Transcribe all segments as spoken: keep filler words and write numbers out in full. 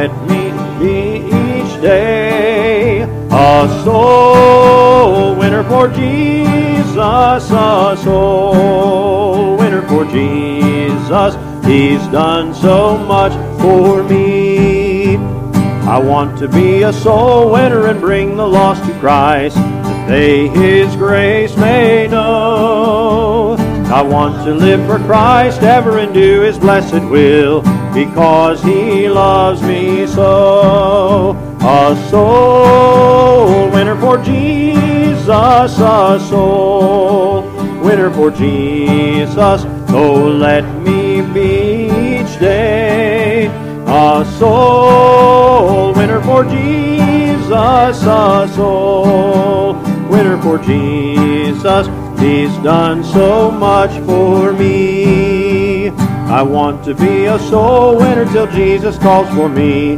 let me be each day a soul winner for Jesus, a soul winner for Jesus. He's done so much for me. I want to be a soul winner and bring the lost to Christ, that they His grace may know. I want to live for Christ ever and do His blessed will, because He loves me so. A soul winner for Jesus, a soul winner for Jesus. Oh, let me be each day a soul winner for Jesus, a soul winner for Jesus. He's done so much for me. I want to be a soul winner till Jesus calls for me.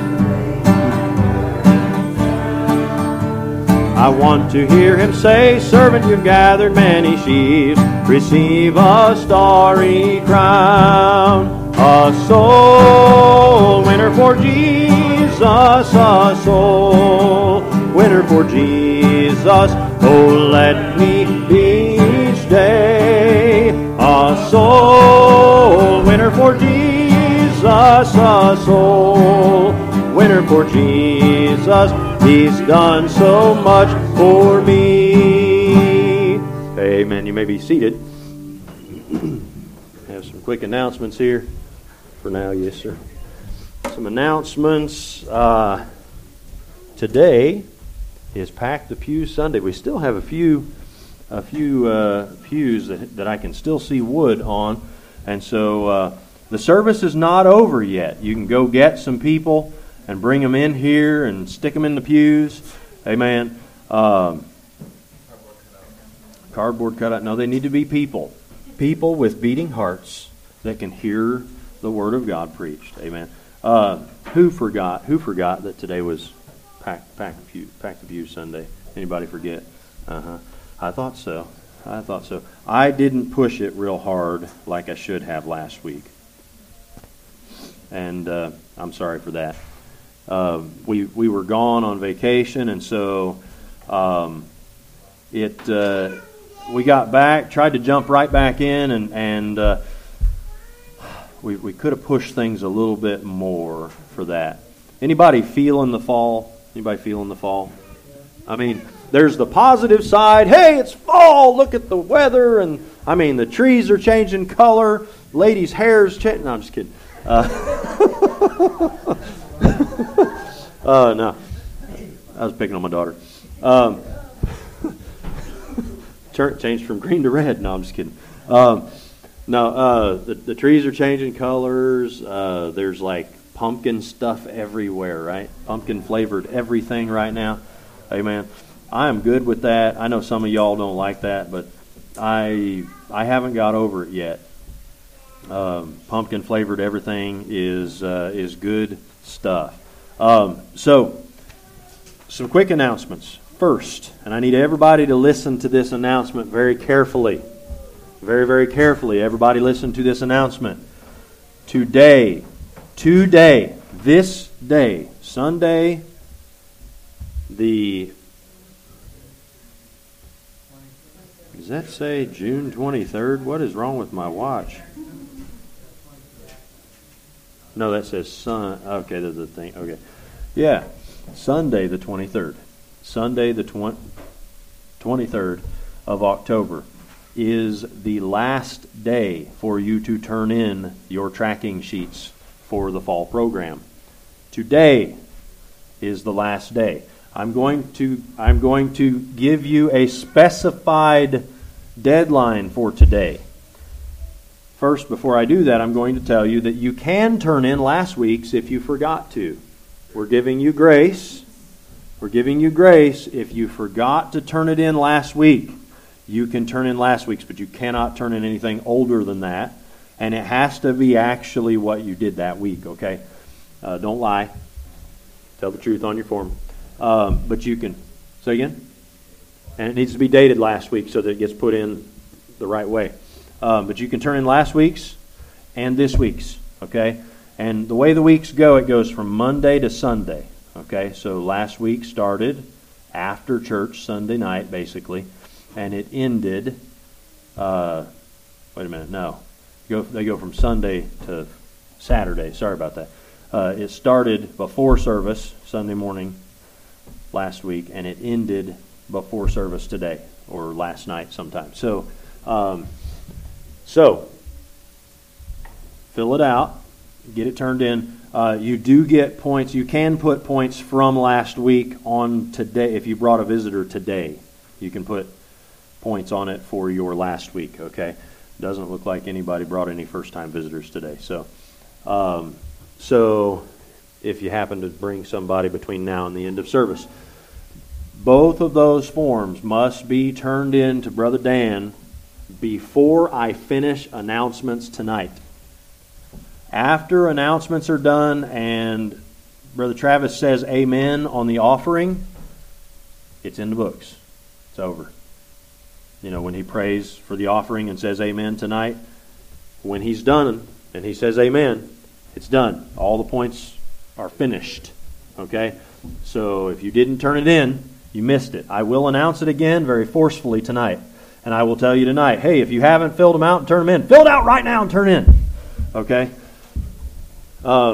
I want to hear Him say, servant, you've gathered many sheaves, receive a starry crown. A soul winner for Jesus, a soul winner for Jesus. Oh, let me be each day a soul winner for Jesus, a soul winner for Jesus. He's done so much for me. Amen. You may be seated. Have some quick announcements here. For now, yes, sir. Some announcements. Uh, today is Pack the Pew Sunday. We still have a few, a few uh, pews that, that I can still see wood on, and so uh, the service is not over yet. You can go get some people and bring them in here and stick them in the pews. Amen. Um, cardboard cutout. No, they need to be people. People with beating hearts that can hear the Word of God preached. Amen. Uh, who forgot? Who forgot that today was Pack, pack, the pew, pack the Pew Sunday? Anybody forget? Uh-huh. I thought so. I thought so. I didn't push it real hard like I should have last week. And uh, I'm sorry for that. Uh, we we were gone on vacation, and so um, it uh, we got back, tried to jump right back in, and and uh, we we could have pushed things a little bit more for that. Anybody feeling the fall? Anybody feeling the fall? I mean, there's the positive side. Hey, it's fall. Look at the weather, and I mean the trees are changing color. Ladies' hair's changing. No, I'm just kidding. Uh, uh, no, I was picking on my daughter. Um, changed from green to red. No, I'm just kidding. Um, no, uh, the, the trees are changing colors. Uh, there's like pumpkin stuff everywhere, right? Pumpkin flavored everything right now. Amen. I am good with that. I know some of y'all don't like that, but I I haven't got over it yet. Um, pumpkin flavored everything is uh, is good stuff. Um, so, some quick announcements. First, and I need everybody to listen to this announcement very carefully. Very, very carefully. Everybody listen to this announcement. Today, today, this day, Sunday, the... Does that say June twenty-third? What is wrong with my watch? No, that says sun. Okay, there's the thing. Okay. Yeah. Sunday the twenty-third. Sunday the twenty-third of October is the last day for you to turn in your tracking sheets for the fall program. Today is the last day. I'm going to I'm going to give you a specified deadline for today. First, before I do that, I'm going to tell you that you can turn in last week's if you forgot to. We're giving you grace. We're giving you grace. If you forgot to turn it in last week, you can turn in last week's, but you cannot turn in anything older than that. And it has to be actually what you did that week, okay? Uh, don't lie. Tell the truth on your form. Um, but you can, say again? And it needs to be dated last week so that it gets put in the right way. Um, but you can turn in last week's and this week's, okay? And the way the weeks go, it goes from Monday to Sunday. Okay, so last week started after church, Sunday night, basically, and it ended, uh, wait a minute, no. Go, they go from Sunday to Saturday. Sorry about that. Uh, it started before service, Sunday morning, last week, and it ended before service today, or last night sometime. So, um, so fill it out, get it turned in. Uh, you do get points. You can put points from last week on today. If you brought a visitor today, you can put points on it for your last week, okay? Doesn't look like anybody brought any first-time visitors today. So, um, so if you happen to bring somebody between now and the end of service, both of those forms must be turned in to Brother Dan before I finish announcements tonight. After announcements are done and Brother Travis says amen on the offering, it's in the books. It's over. You know, when he prays for the offering and says amen tonight, when he's done and he says amen, it's done. All the points are finished. Okay? So if you didn't turn it in, you missed it. I will announce it again very forcefully tonight. And I will tell you tonight, hey, if you haven't filled them out and turn them in, fill it out right now and turn in. Okay? Uh,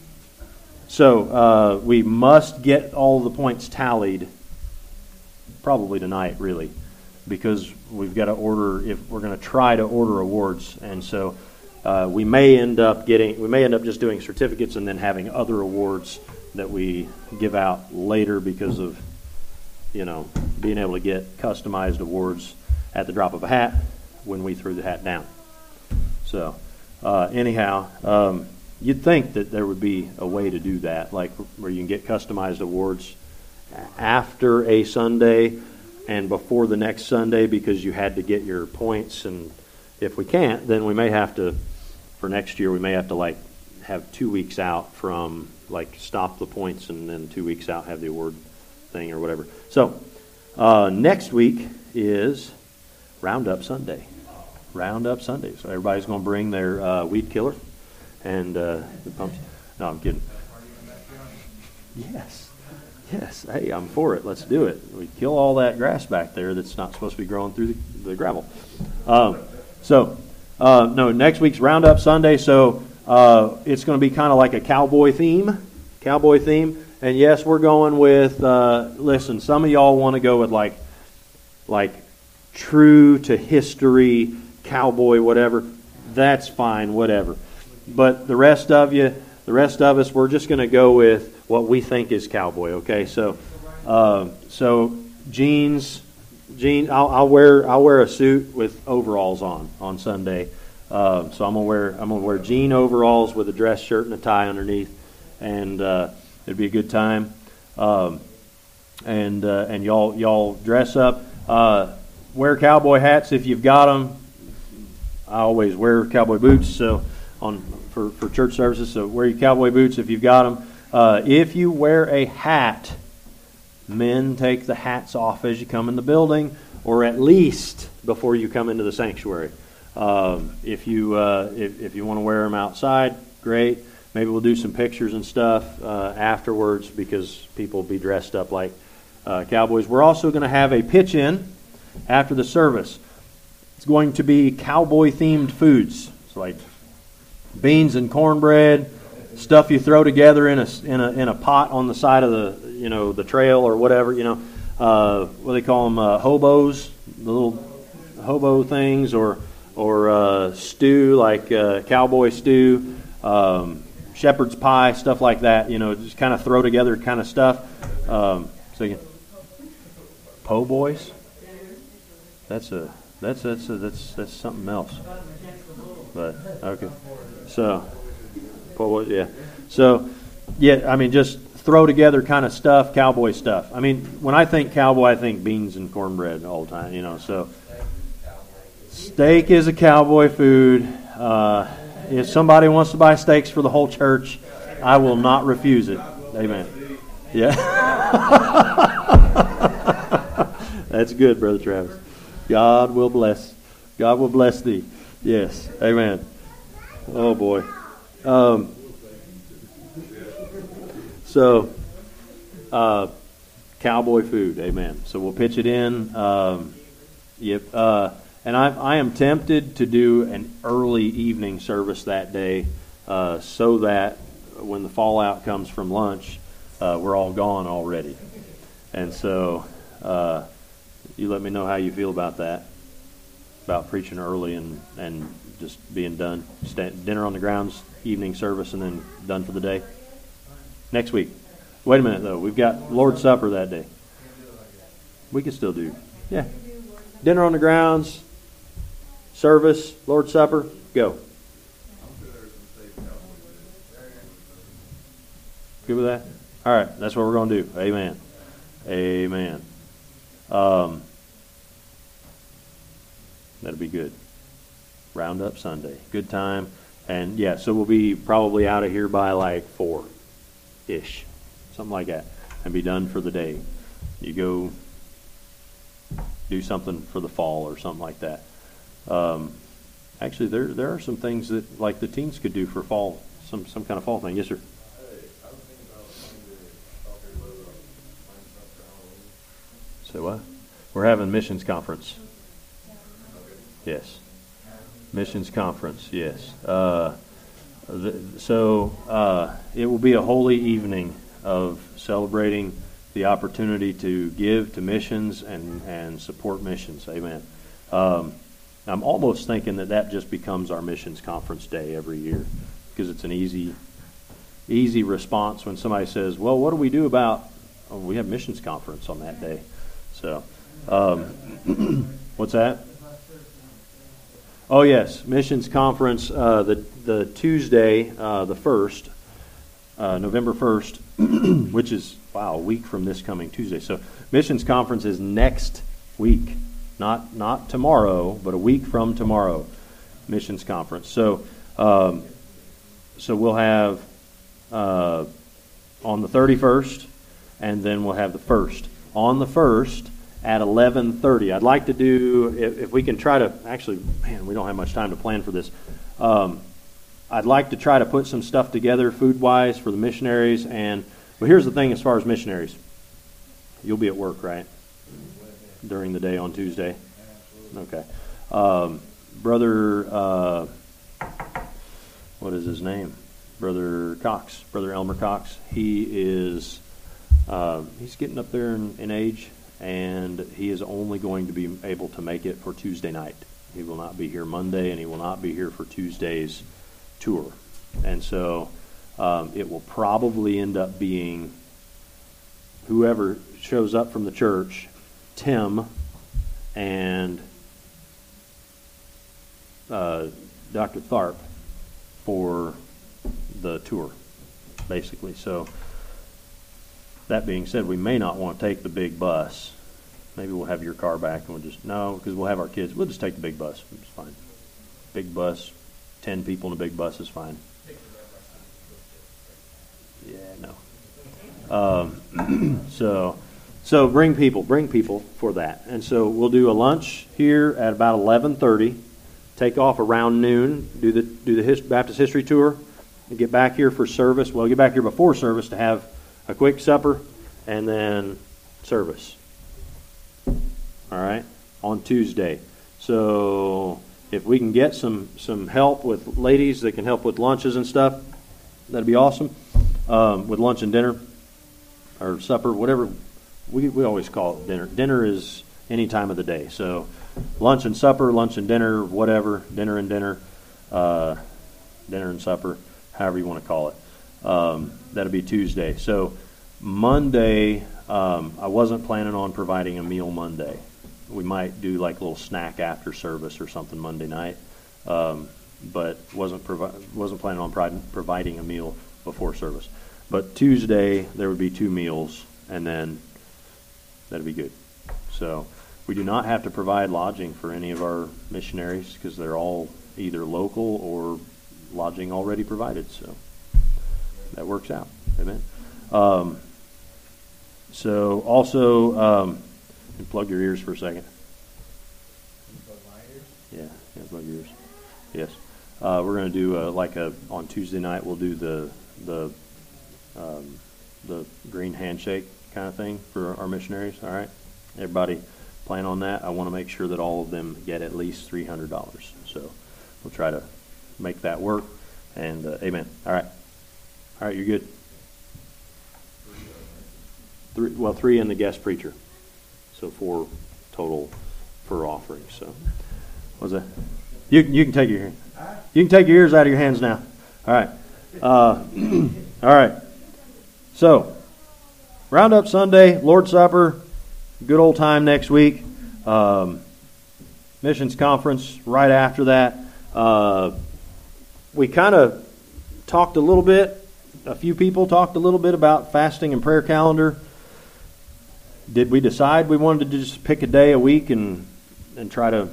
so uh, we must get all the points tallied probably tonight, really, because we've got to order, if we're going to try to order awards. And so uh, we may end up getting, we may end up just doing certificates and then having other awards that we give out later because of, you know, being able to get customized awards at the drop of a hat when we threw the hat down. So uh, anyhow, um, you'd think that there would be a way to do that, like where you can get customized awards after a Sunday and before the next Sunday because you had to get your points. And if we can't, then we may have to, for next year, we may have to like have two weeks out from, like stop the points and then two weeks out have the award thing or whatever. So uh, next week is Roundup Sunday. Roundup Sunday. So everybody's going to bring their uh, weed killer. And uh, the pumps. No, I'm kidding. Yes. Yes. Hey, I'm for it. Let's do it. We kill all that grass back there that's not supposed to be growing through the, the gravel. Um, so, uh, no, next week's Roundup Sunday. So uh, it's going to be kind of like a cowboy theme. Cowboy theme. And yes, we're going with, uh, listen, some of y'all want to go with like, like true to history, cowboy, whatever. That's fine, whatever. But the rest of you, the rest of us, we're just going to go with what we think is cowboy. Okay, so, uh, so jeans, jeans. I'll, I'll wear I'll wear a suit with overalls on on Sunday. Uh, so I'm gonna wear I'm gonna wear jean overalls with a dress shirt and a tie underneath, and uh, it'd be a good time. Um, and uh, and y'all y'all dress up, uh, wear cowboy hats if you've got them. I always wear cowboy boots. So. On for, for church services, so wear your cowboy boots if you've got them. Uh, if you wear a hat, men take the hats off as you come in the building, or at least before you come into the sanctuary. Um, if you uh, if, if you want to wear them outside, great. Maybe we'll do some pictures and stuff uh, afterwards because people will be dressed up like uh, cowboys. We're also going to have a pitch-in after the service. It's going to be cowboy-themed foods. It's like beans and cornbread, stuff you throw together in a in a in a pot on the side of the you know the trail or whatever you know. Uh, what do they call them? Uh, hobos, the little hobo things, or or uh, stew like uh, cowboy stew, um, shepherd's pie, stuff like that. You know, just kind of throw together kind of stuff. Um, so you po' boys. That's a that's that's a, that's that's something else. But okay. So, yeah. So, yeah, I mean, just throw together kind of stuff, cowboy stuff. I mean, when I think cowboy, I think beans and cornbread all the time, you know. So, steak is a cowboy food. Uh, if somebody wants to buy steaks for the whole church, I will not refuse it. Amen. Yeah. That's good, Brother Travis. God will bless. God will bless thee. Yes. Amen. Oh boy. Um, So, uh, cowboy food, amen. So we'll pitch it in. Um, yep. Uh, and I, I am tempted to do an early evening service that day, uh, so that when the fallout comes from lunch, uh, we're all gone already. And so, uh, you let me know how you feel about that, about preaching early and, and just being done. Stand, dinner on the grounds, evening service, and then done for the day. Next week. Wait a minute, though. We've got Lord's Supper that day. We can still do. Yeah. Dinner on the grounds, service, Lord's Supper, go. Good with that? All right. That's what we're going to do. Amen. Amen. Um, that'll be good. Roundup Sunday. Good time. And, yeah, so we'll be probably out of here by like four-ish. Something like that. And be done for the day. You go do something for the fall or something like that. Um, actually, there there are some things that, like, the teens could do for fall. Some, some kind of fall thing. Yes, sir. So what? We're having missions conference. Yes. Missions conference, yes. Uh, the, so uh, it will be a holy evening of celebrating the opportunity to give to missions and, and support missions. Amen. Um, I'm almost thinking that that just becomes our missions conference day every year, because it's an easy, easy response when somebody says, well, what do we do about, oh, we have missions conference on that day. So, um, what's that? Oh, yes, missions conference, uh, the the Tuesday, uh, the first, uh, November first, which is, wow, a week from this coming Tuesday. So, missions conference is next week, not not tomorrow, but a week from tomorrow, missions conference. So, um, so we'll have uh, on the thirty-first, and then we'll have the first. On the first at eleven thirty. I'd like to do, if, if we can try to, actually, man, we don't have much time to plan for this. Um, I'd like to try to put some stuff together food-wise for the missionaries. And, well, here's the thing as far as missionaries. You'll be at work, right? During the day on Tuesday? Okay. Um, brother, uh, what is his name? Brother Cox, Brother Elmer Cox. He is... Uh, he's getting up there in, in age, and he is only going to be able to make it for Tuesday night. He will not be here Monday, and he will not be here for Tuesday's tour. And so um, it will probably end up being whoever shows up from the church, Tim and uh, Doctor Tharp, for the tour, basically. So, that being said, we may not want to take the big bus. Maybe we'll have your car back and we'll just, no, because we'll have our kids. We'll just take the big bus. It's fine. Big bus, ten people in a big bus is fine. Yeah, no. Um, so, so bring people, bring people for that. And so we'll do a lunch here at about eleven thirty. Take off around noon. Do the do the his, Baptist history tour. And get back here for service. Well, get back here before service to have a quick supper, and then service. All right, on Tuesday. So if we can get some, some help with ladies that can help with lunches and stuff, that'd be awesome. Um, with lunch and dinner, or supper, whatever. We we always call it dinner. Dinner is any time of the day. So lunch and supper, lunch and dinner, whatever. Dinner and dinner, uh, dinner and supper, however you want to call it. Um, that'll be Tuesday. So Monday, um, I wasn't planning on providing a meal Monday. We might do like a little snack after service or something Monday night, um, but wasn't provi- wasn't planning on pro- providing a meal before service. But Tuesday there would be two meals, and then that'd be good. So we do not have to provide lodging for any of our missionaries because they're all either local or lodging already provided. So that works out. Amen. Um, so also, um, and plug your ears for a second. Yeah, yeah, plug your ears. Yes. Uh, we're going to do uh, like a on Tuesday night. We'll do the the um, the green handshake kind of thing for our missionaries. All right, everybody plan on that. I want to make sure that all of them get at least three hundred dollars. So we'll try to make that work. And uh, amen. All right. All right, you're good. Three, well, three and the guest preacher. So four total for offerings. So what's that? You you can take your you can take your ears out of your hands now. All right. Uh, all right. So Roundup Sunday, Lord's Supper, good old time next week. Um, missions conference right after that. Uh, we kind of talked a little bit. A few people talked a little bit about fasting and prayer calendar. Did we decide we wanted to just pick a day a week and and try to,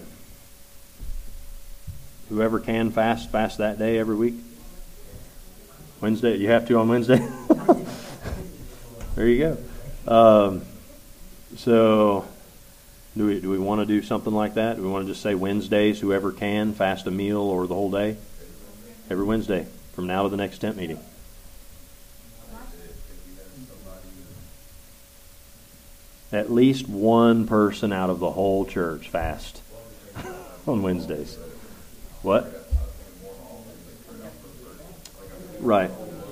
whoever can fast, fast that day every week? Wednesday, you have to on Wednesday? There you go. Um, so, do we do we want to do something like that? Do we want to just say Wednesdays, whoever can, fast a meal or the whole day? Every Wednesday, from now to the next tent meeting. At least one person out of the whole church fast on Wednesdays. What? Right.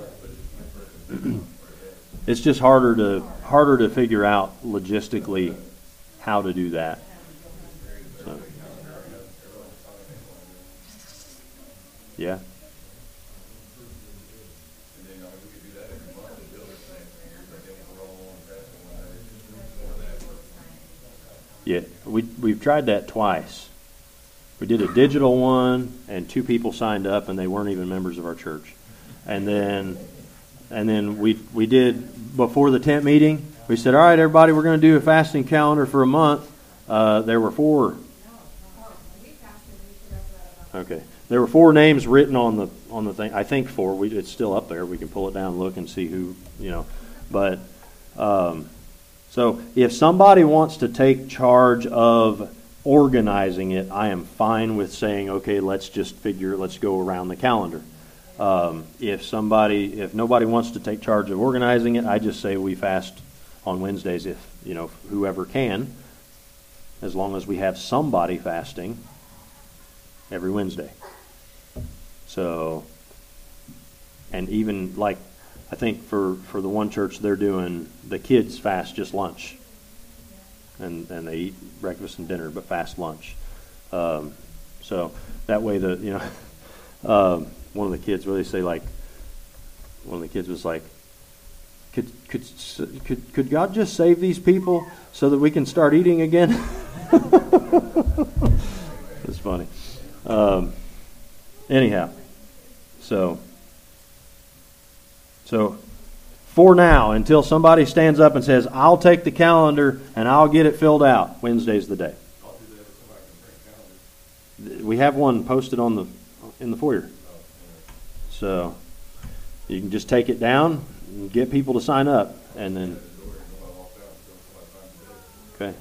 It's just harder to harder to figure out logistically how to do that. So. Yeah. Yeah, we we've tried that twice. We did a digital one, and two people signed up, and they weren't even members of our church. And then, and then we we did before the tent meeting. We said, "All right, everybody, we're going to do a fasting calendar for a month." Uh, there were four. Okay, there were four names written on the on the thing. I think four. We it's still up there. We can pull it down, and look, and see who you know. But. Um, So if somebody wants to take charge of organizing it, I am fine with saying, okay, let's just figure, let's go around the calendar. Um, if somebody, if nobody wants to take charge of organizing it, I just say we fast on Wednesdays if, you know, whoever can, as long as we have somebody fasting every Wednesday. So, and even like, I think for, for the one church, they're doing the kids fast just lunch, and and they eat breakfast and dinner, but fast lunch. Um, so that way, the you know, um, one of the kids, what they say, like one of the kids was like, could could could could God just save these people so that we can start eating again? It's funny. Um, anyhow, so. So, for now, until somebody stands up and says, I'll take the calendar and I'll get it filled out, Wednesday's the day. We have one posted on the in the foyer. So, you can just take it down and get people to sign up. And then, okay.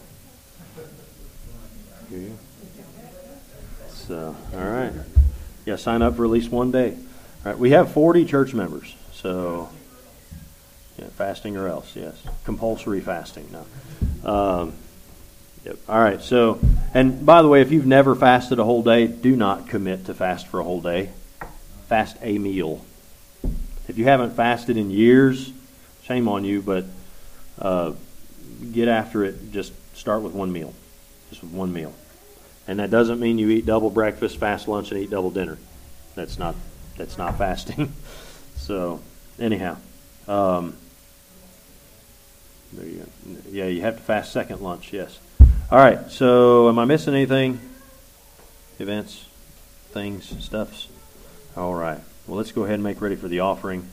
Here you go. So, all right. Yeah, sign up for at least one day. All right, we have forty church members. So, yeah, fasting or else, yes. Compulsory fasting, no. Um, yep. All right, so, and by the way, if you've never fasted a whole day, do not commit to fast for a whole day. Fast a meal. If you haven't fasted in years, shame on you, but uh, get after it. Just start with one meal. Just with one meal. And that doesn't mean you eat double breakfast, fast lunch, and eat double dinner. That's not, that's not fasting. So, anyhow, um, there you go. Yeah, you have to fast second lunch, yes. All right, so am I missing anything? Events, things, stuffs? All right, well, let's go ahead and make ready for the offering.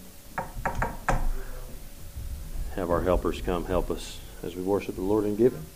Have our helpers come help us as we worship the Lord and give Him.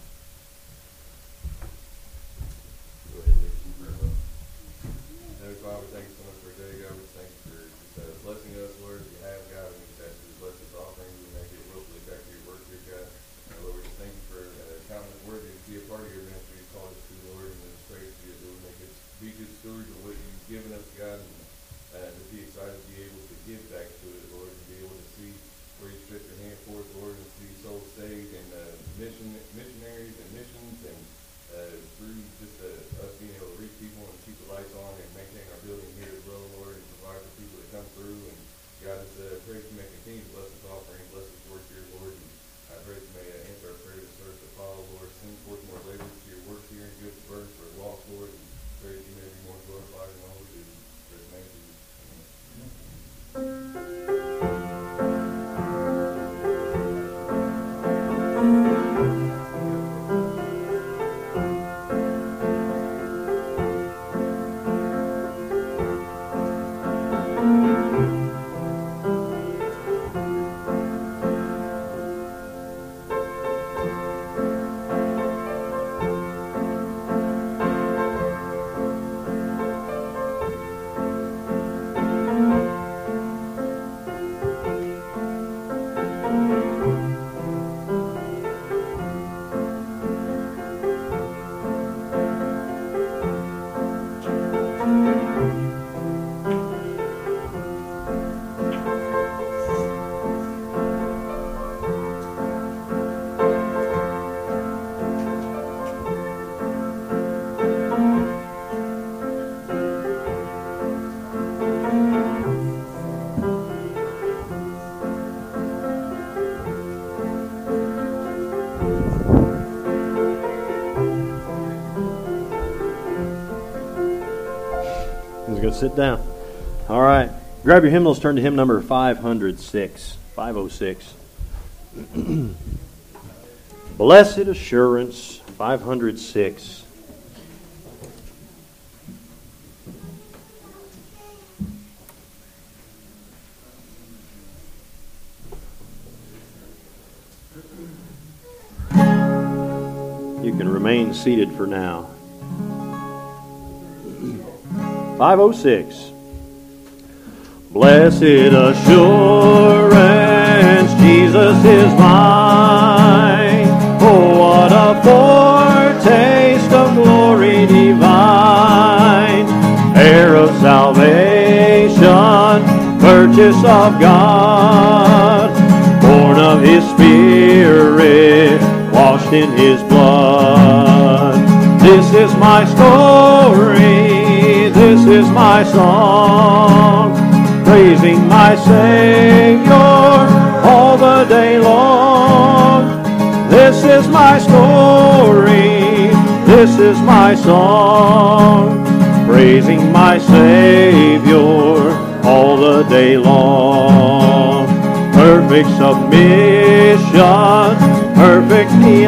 Given us, God, and uh, to be excited to be able to give back to it, Lord, and be able to see where you stretch your hand pray that you may continue to bless this offering, bless this work here, Lord. And I pray that you may uh, answer our prayer to serve the Apollo, Lord. Send forth more labor to your work here and good burden for a lost, Lord. And pray that you may be more glorified in all we do. For his name, Jesus. Go sit down. All right. Grab your hymnals, turn to hymn number five oh six. five oh six. Blessed Assurance, five oh six. You can remain seated for now. five oh six. Blessed assurance, Jesus is mine. Oh, what a foretaste of glory divine. Heir of salvation, purchase of God. Born of his Spirit, washed in his blood. This is my story. This is my song, praising my Savior all the day long. This is my story, this is my song, praising my Savior all the day long. Perfect submission, perfect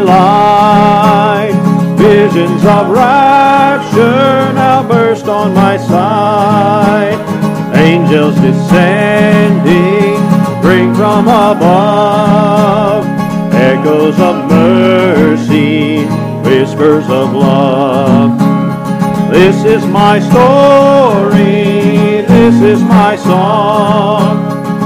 delight, visions of rapture now burst on my sight. Angels descending bring from above echoes of mercy, whispers of love. This is my story, this is my song,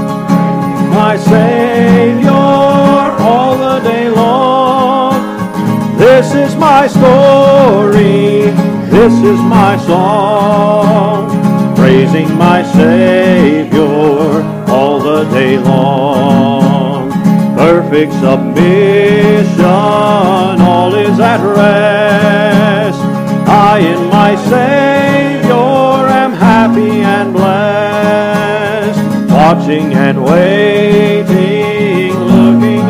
my Savior all the day long. This is my story, this is my song, praising my Savior all the day long. Perfect submission, all is at rest. I in my Savior am happy and blessed, watching and waiting, looking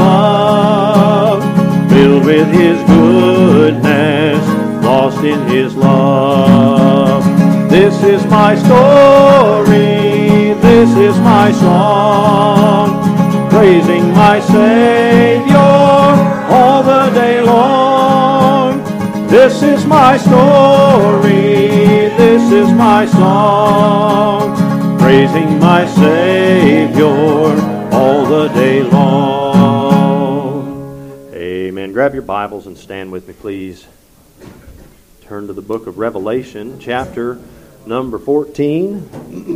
above, filled with his goodness, lost in his love. This is my story, this is my song, praising my Savior all the day long. This is my story, this is my song, praising my Savior all the day long. Amen. Grab your Bibles and stand with me, please. Turn to the book of Revelation, chapter number fourteen.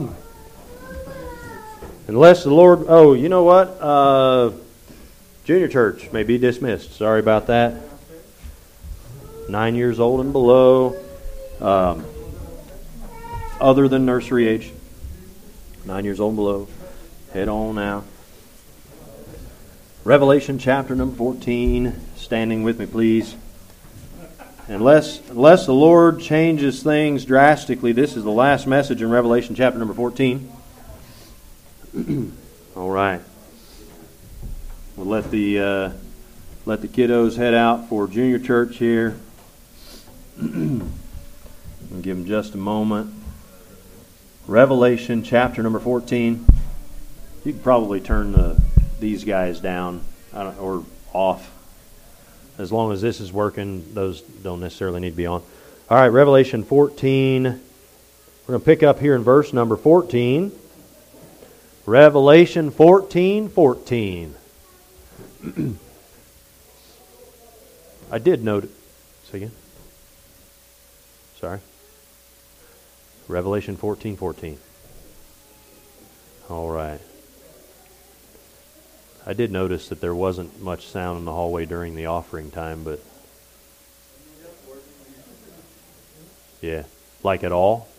Unless the Lord... Oh, you know what? Uh, junior church may be dismissed. Sorry about that. Nine years old and below. Um, other than nursery age. Nine years old and below. Head on now. Revelation chapter number fourteen. Standing with me, please. Unless, unless the Lord changes things drastically, this is the last message in Revelation chapter number fourteen. All right. We'll let the uh, let the kiddos head out for junior church here. And give them just a moment. Revelation chapter number fourteen. You can probably turn the, these guys down I don't, or off. As long as this is working, those don't necessarily need to be on. All right, Revelation fourteen. We're going to pick up here in verse number fourteen. Revelation fourteen fourteen. I did note it. Say again. Sorry. Revelation fourteen fourteen. All right. I did notice that there wasn't much sound in the hallway during the offering time, but yeah, like at all.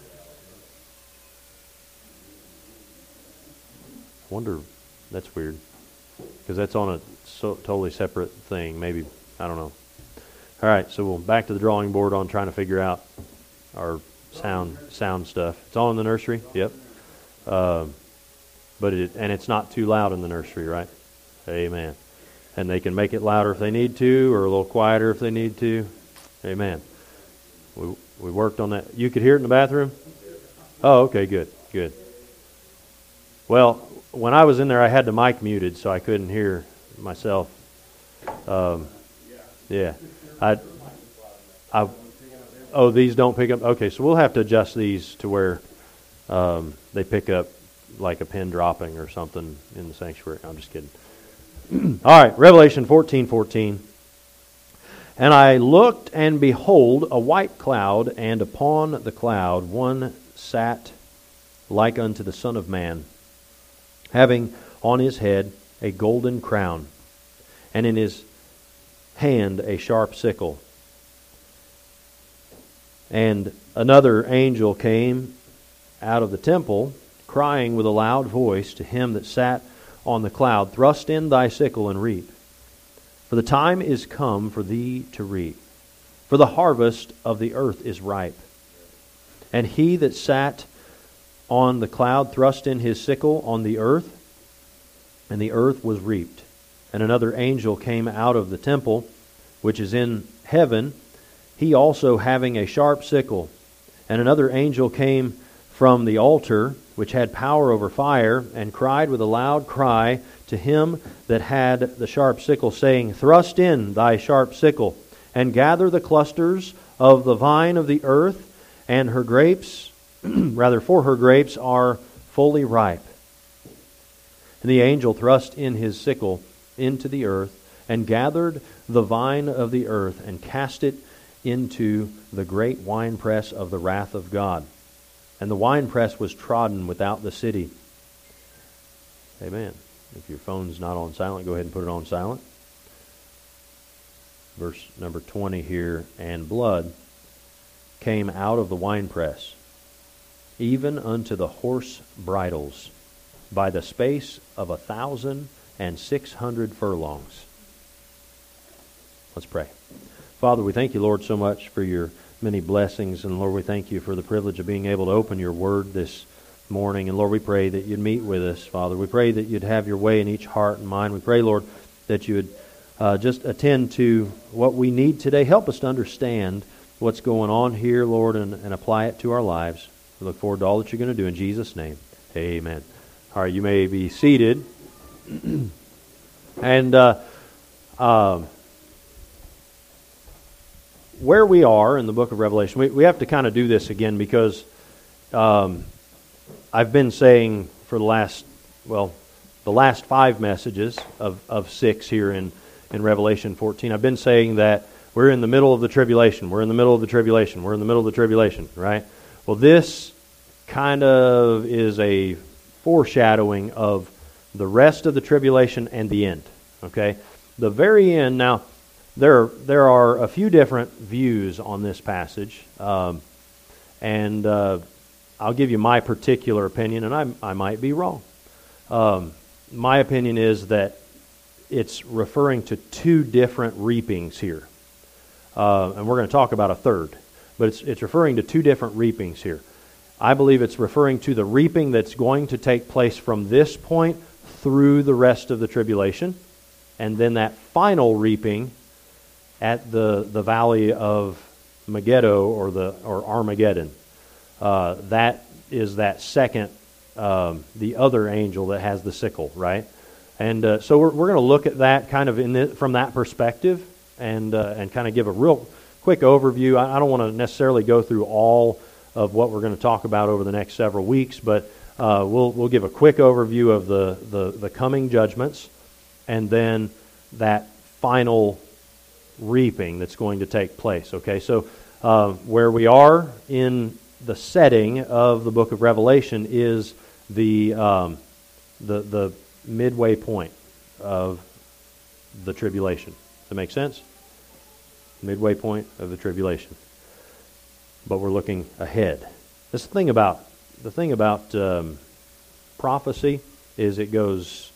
I wonder, that's weird, because that's on a so, totally separate thing. Maybe, I don't know. All right, so we'll back to the drawing board on trying to figure out our sound sound stuff. It's all in the nursery. Yep. Uh, but it and it's not too loud in the nursery, right? Amen. And they can make it louder if they need to, or a little quieter if they need to. Amen. We we worked on that. You could hear it in the bathroom? Oh, okay, good, good. Well, when I was in there, I had the mic muted, so I couldn't hear myself. Um, yeah, I, I, oh, these don't pick up. Okay, so we'll have to adjust these to where um, they pick up like a pin dropping or something in the sanctuary. I'm just kidding. All right, Revelation fourteen fourteen. And I looked, and behold, a white cloud, and upon the cloud one sat like unto the Son of Man, having on his head a golden crown, and in his hand a sharp sickle. And another angel came out of the temple, crying with a loud voice to him that sat on the cloud, Thrust in thy sickle and reap, for the time is come for thee to reap, for the harvest of the earth is ripe. And he that sat on the cloud thrust in his sickle on the earth, and the earth was reaped. And another angel came out of the temple, which is in heaven, he also having a sharp sickle. And another angel came from the altar, which had power over fire, and cried with a loud cry to him that had the sharp sickle, saying, Thrust in thy sharp sickle, and gather the clusters of the vine of the earth, and her grapes, rather for her grapes are fully ripe. And the angel thrust in his sickle into the earth, and gathered the vine of the earth, and cast it into the great winepress of the wrath of God. And the winepress was trodden without the city. Amen. If your phone's not on silent, go ahead and put it on silent. Verse number twenty here. And blood came out of the winepress, even unto the horse bridles, by the space of a thousand and six hundred furlongs. Let's pray. Father, we thank you, Lord, so much for your many blessings. And Lord, we thank you for the privilege of being able to open your word this morning. And Lord, we pray that you'd meet with us, Father. We pray that you'd have your way in each heart and mind. We pray, Lord, that you would uh, just attend to what we need today. Help us to understand what's going on here, Lord, and, and apply it to our lives. We look forward to all that you're going to do in Jesus' name. Amen. All right, you may be seated. and uh, um, where we are in the book of Revelation, we, we have to kind of do this again because um, I've been saying for the last, well, the last five messages of, of six here in, in Revelation fourteen, I've been saying that we're in the middle of the tribulation. We're in the middle of the tribulation. We're in the middle of the tribulation, right? Well, this kind of is a foreshadowing of the rest of the tribulation and the end, okay? The very end, now, there, there are a few different views on this passage, um, and uh, I'll give you my particular opinion, and I, I might be wrong. Um, my opinion is that it's referring to two different reapings here. Uh, and we're going to talk about a third. But it's it's referring to two different reapings here. I believe it's referring to the reaping that's going to take place from this point through the rest of the tribulation, and then that final reaping at the, the valley of Megiddo or the or Armageddon. Uh, that is that second, um, the other angel that has the sickle, right? And uh, so we're we're going to look at that kind of in the, from that perspective, and uh, and kind of give a real quick overview. I, I don't want to necessarily go through all of what we're going to talk about over the next several weeks, but uh, we'll we'll give a quick overview of the, the, the coming judgments, and then that final reaping that's going to take place. Okay, so uh, where we are in the setting of the book of Revelation is the um, the the midway point of the tribulation. Does that make sense? Midway point of the tribulation. But we're looking ahead. This thing about the thing about um, prophecy is it goes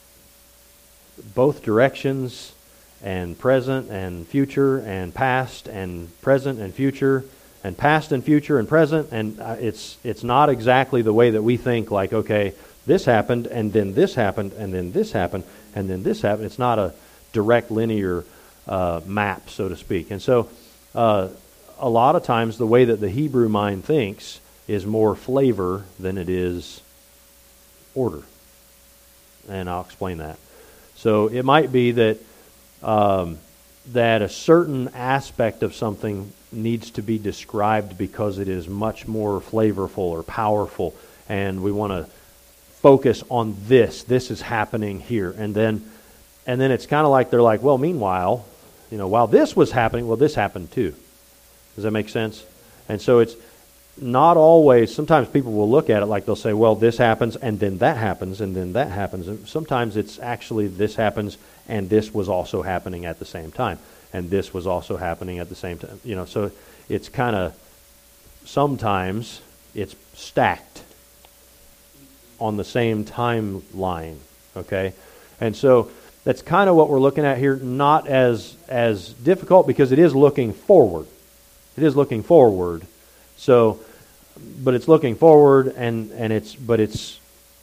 both directions, and present and future and past and present and future and past and future and present, and uh, it's it's not exactly the way that we think, like, okay, this happened and then this happened and then this happened and then this happened. It's not a direct linear uh, map, so to speak. And so uh, a lot of times the way that the Hebrew mind thinks is more flavor than it is order. And I'll explain that. So it might be that um, that a certain aspect of something needs to be described because it is much more flavorful or powerful, and we want to focus on this. This is happening here, and then and then it's kind of like they're like, well, meanwhile, you know, while this was happening, well, this happened too. Does that make sense? And so it's not always. Sometimes people will look at it like they'll say, well, this happens and then that happens and then that happens. And sometimes it's actually this happens and this was also happening at the same time, and this was also happening at the same time. You know, so it's kind of sometimes it's stacked on the same timeline. Okay, and so that's kind of what we're looking at here. Not as as difficult because it is looking forward. It is looking forward. So, but it's looking forward, and, and it's but it's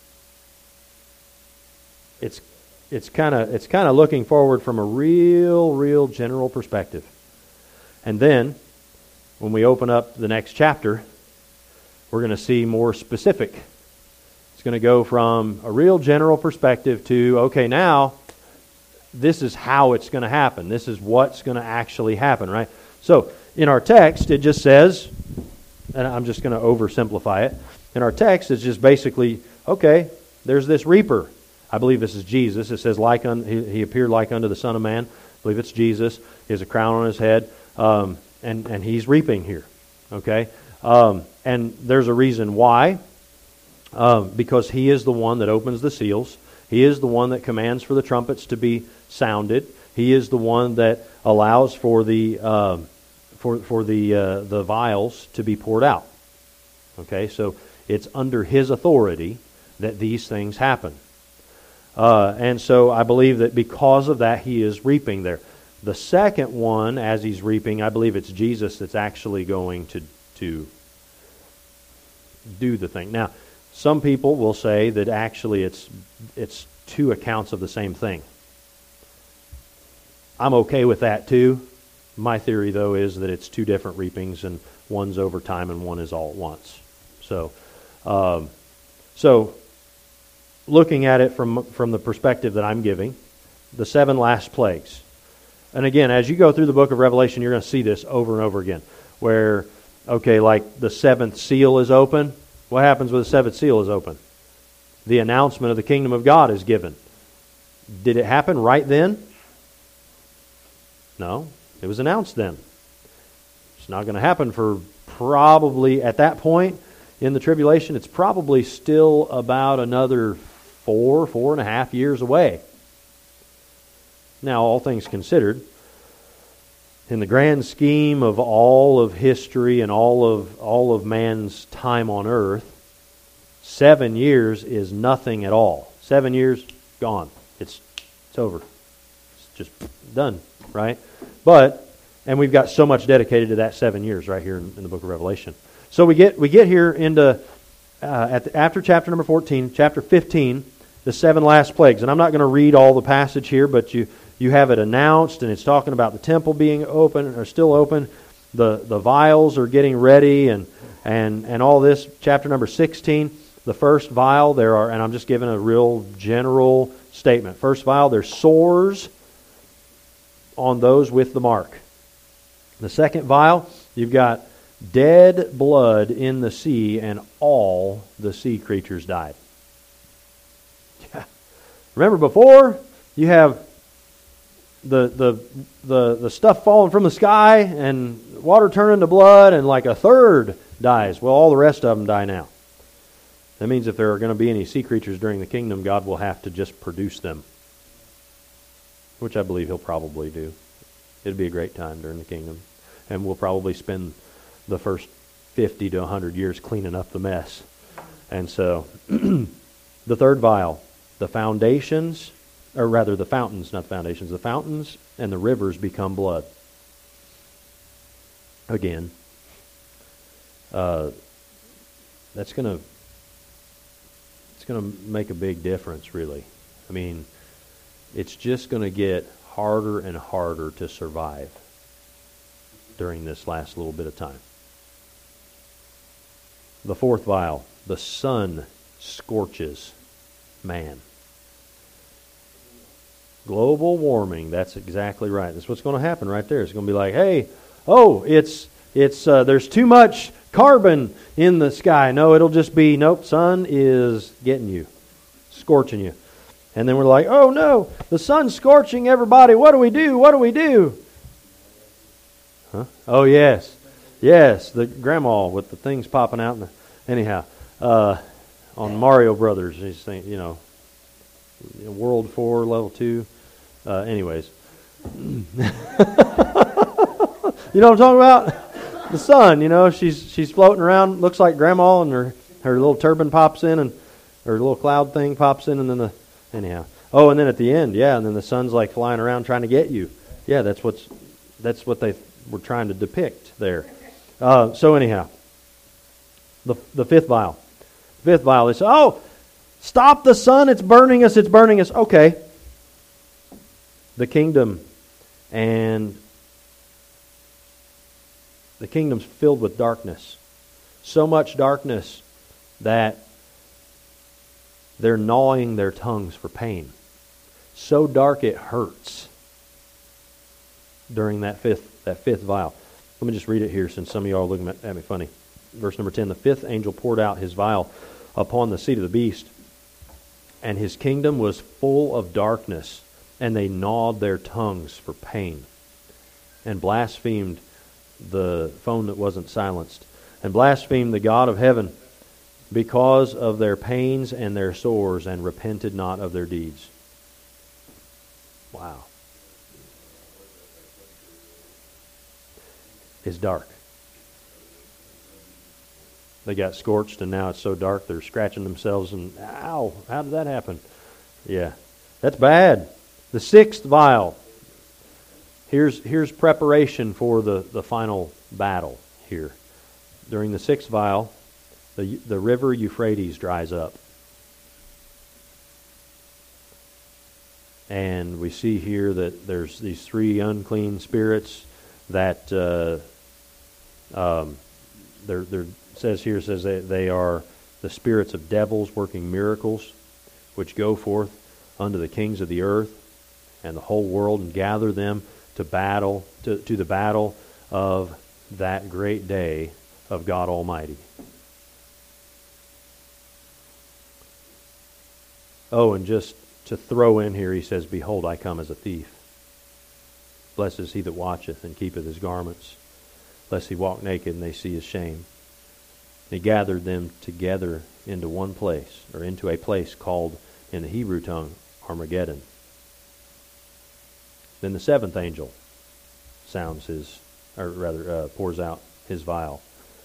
it's it's kind of it's kind of looking forward from a real real general perspective. And then when we open up the next chapter, we're going to see more specific. It's going to go from a real general perspective to, okay, now this is how it's going to happen. This is what's going to actually happen, right? So in our text, it just says, and I'm just going to oversimplify it. In our text, it's just basically, okay, there's this reaper. I believe this is Jesus. It says, like un, he, he appeared like unto the Son of Man. I believe it's Jesus. He has a crown on his head, um, and, and he's reaping here. Okay? Um, and there's a reason why. Um, because he is the one that opens the seals. He is the one that commands for the trumpets to be sounded. He is the one that allows for the um, for for the uh, the vials to be poured out. Okay, so it's under his authority that these things happen. Uh, and so I believe that because of that, he is reaping there. The second one, as he's reaping, I believe it's Jesus that's actually going to to do the thing. Now, some people will say that actually it's it's two accounts of the same thing. I'm okay with that too. My theory, though, is that it's two different reapings, and one's over time and one is all at once. So, um, so looking at it from from the perspective that I'm giving, the seven last plagues. And again, as you go through the book of Revelation, you're going to see this over and over again, where, okay, like the seventh seal is open. What happens when the seventh seal is open? The announcement of the kingdom of God is given. Did it happen right then? No, it was announced then. It's not going to happen for probably, at that point in the tribulation, it's probably still about another four, four and a half years away. Now, all things considered, in the grand scheme of all of history and all of all of man's time on earth, seven years is nothing at all. Seven years, gone. It's it's over. It's just done, right? But, and we've got so much dedicated to that seven years right here in, in the book of Revelation. So we get we get here into, uh, at the, after chapter number fourteen, chapter fifteen, the seven last plagues. And I'm not going to read all the passage here, but you, you have it announced, and it's talking about the temple being open, or still open. The, the vials are getting ready, and, and, and all this. Chapter number sixteen, the first vial, there are, and I'm just giving a real general statement. First vial, there's sores on those with the mark. The second vial, you've got dead blood in the sea, and all the sea creatures died. Yeah. Remember before, you have the, the the the stuff falling from the sky and water turning to blood, and like a third dies. Well, all the rest of them die now. That means if there are going to be any sea creatures during the kingdom, God will have to just produce them, which I believe He'll probably do. It'd be a great time during the kingdom, and we'll probably spend the first fifty to one hundred years cleaning up the mess. And so, the third vial, the foundations, or rather the fountains, not the foundations, the fountains and the rivers become blood. Again, uh, that's going to it's going to make a big difference, really. I mean, it's just going to get harder and harder to survive during this last little bit of time. The fourth vial, the sun scorches man. Global warming, that's exactly right. That's what's going to happen right there. It's going to be like, hey, oh, it's it's uh, there's too much carbon in the sky. No, it'll just be, nope, sun is getting you, scorching you. And then we're like, oh no, the sun's scorching everybody. What do we do? What do we do? Huh? Oh yes, yes, the grandma with the things popping out. In the, anyhow, uh, on Mario Brothers, he's saying, you know, World Four, Level Two. Uh, anyways, you know what I'm talking about? The sun. You know, she's she's floating around. Looks like grandma, and her her little turban pops in, and her little cloud thing pops in, and then the anyhow. Oh, and then at the end, yeah, and then the sun's like flying around trying to get you. Yeah, that's what's that's what they were trying to depict there. Uh, so anyhow, the the fifth vial, fifth vial. They say, oh, stop the sun! It's burning us! It's burning us! Okay. The kingdom, and the kingdom's filled with darkness. So much darkness that they're gnawing their tongues for pain. So dark it hurts during that fifth that fifth vial. Let me just read it here since some of y'all are looking at, at me funny. Verse number ten, the fifth angel poured out his vial upon the seat of the beast, and his kingdom was full of darkness, and they gnawed their tongues for pain, and blasphemed the phone that wasn't silenced, and blasphemed the God of heaven because of their pains and their sores, and repented not of their deeds. Wow. It's dark. They got scorched, and now it's so dark they're scratching themselves, and ow, how did that happen? Yeah, that's bad. The sixth vial. Here's here's preparation for the, the final battle here. During the sixth vial, the the river Euphrates dries up. And we see here that there's these three unclean spirits that uh, um, they're they're says here says they, they are the spirits of devils working miracles, which go forth unto the kings of the earth and the whole world, and gather them to battle to, to the battle of that great day of God Almighty. Oh, and just to throw in here, he says, behold, I come as a thief. Blessed is he that watcheth and keepeth his garments, lest he walk naked and they see his shame. He gathered them together into one place, or into a place called in the Hebrew tongue Armageddon. Then the seventh angel sounds his, or rather uh, pours out his vial.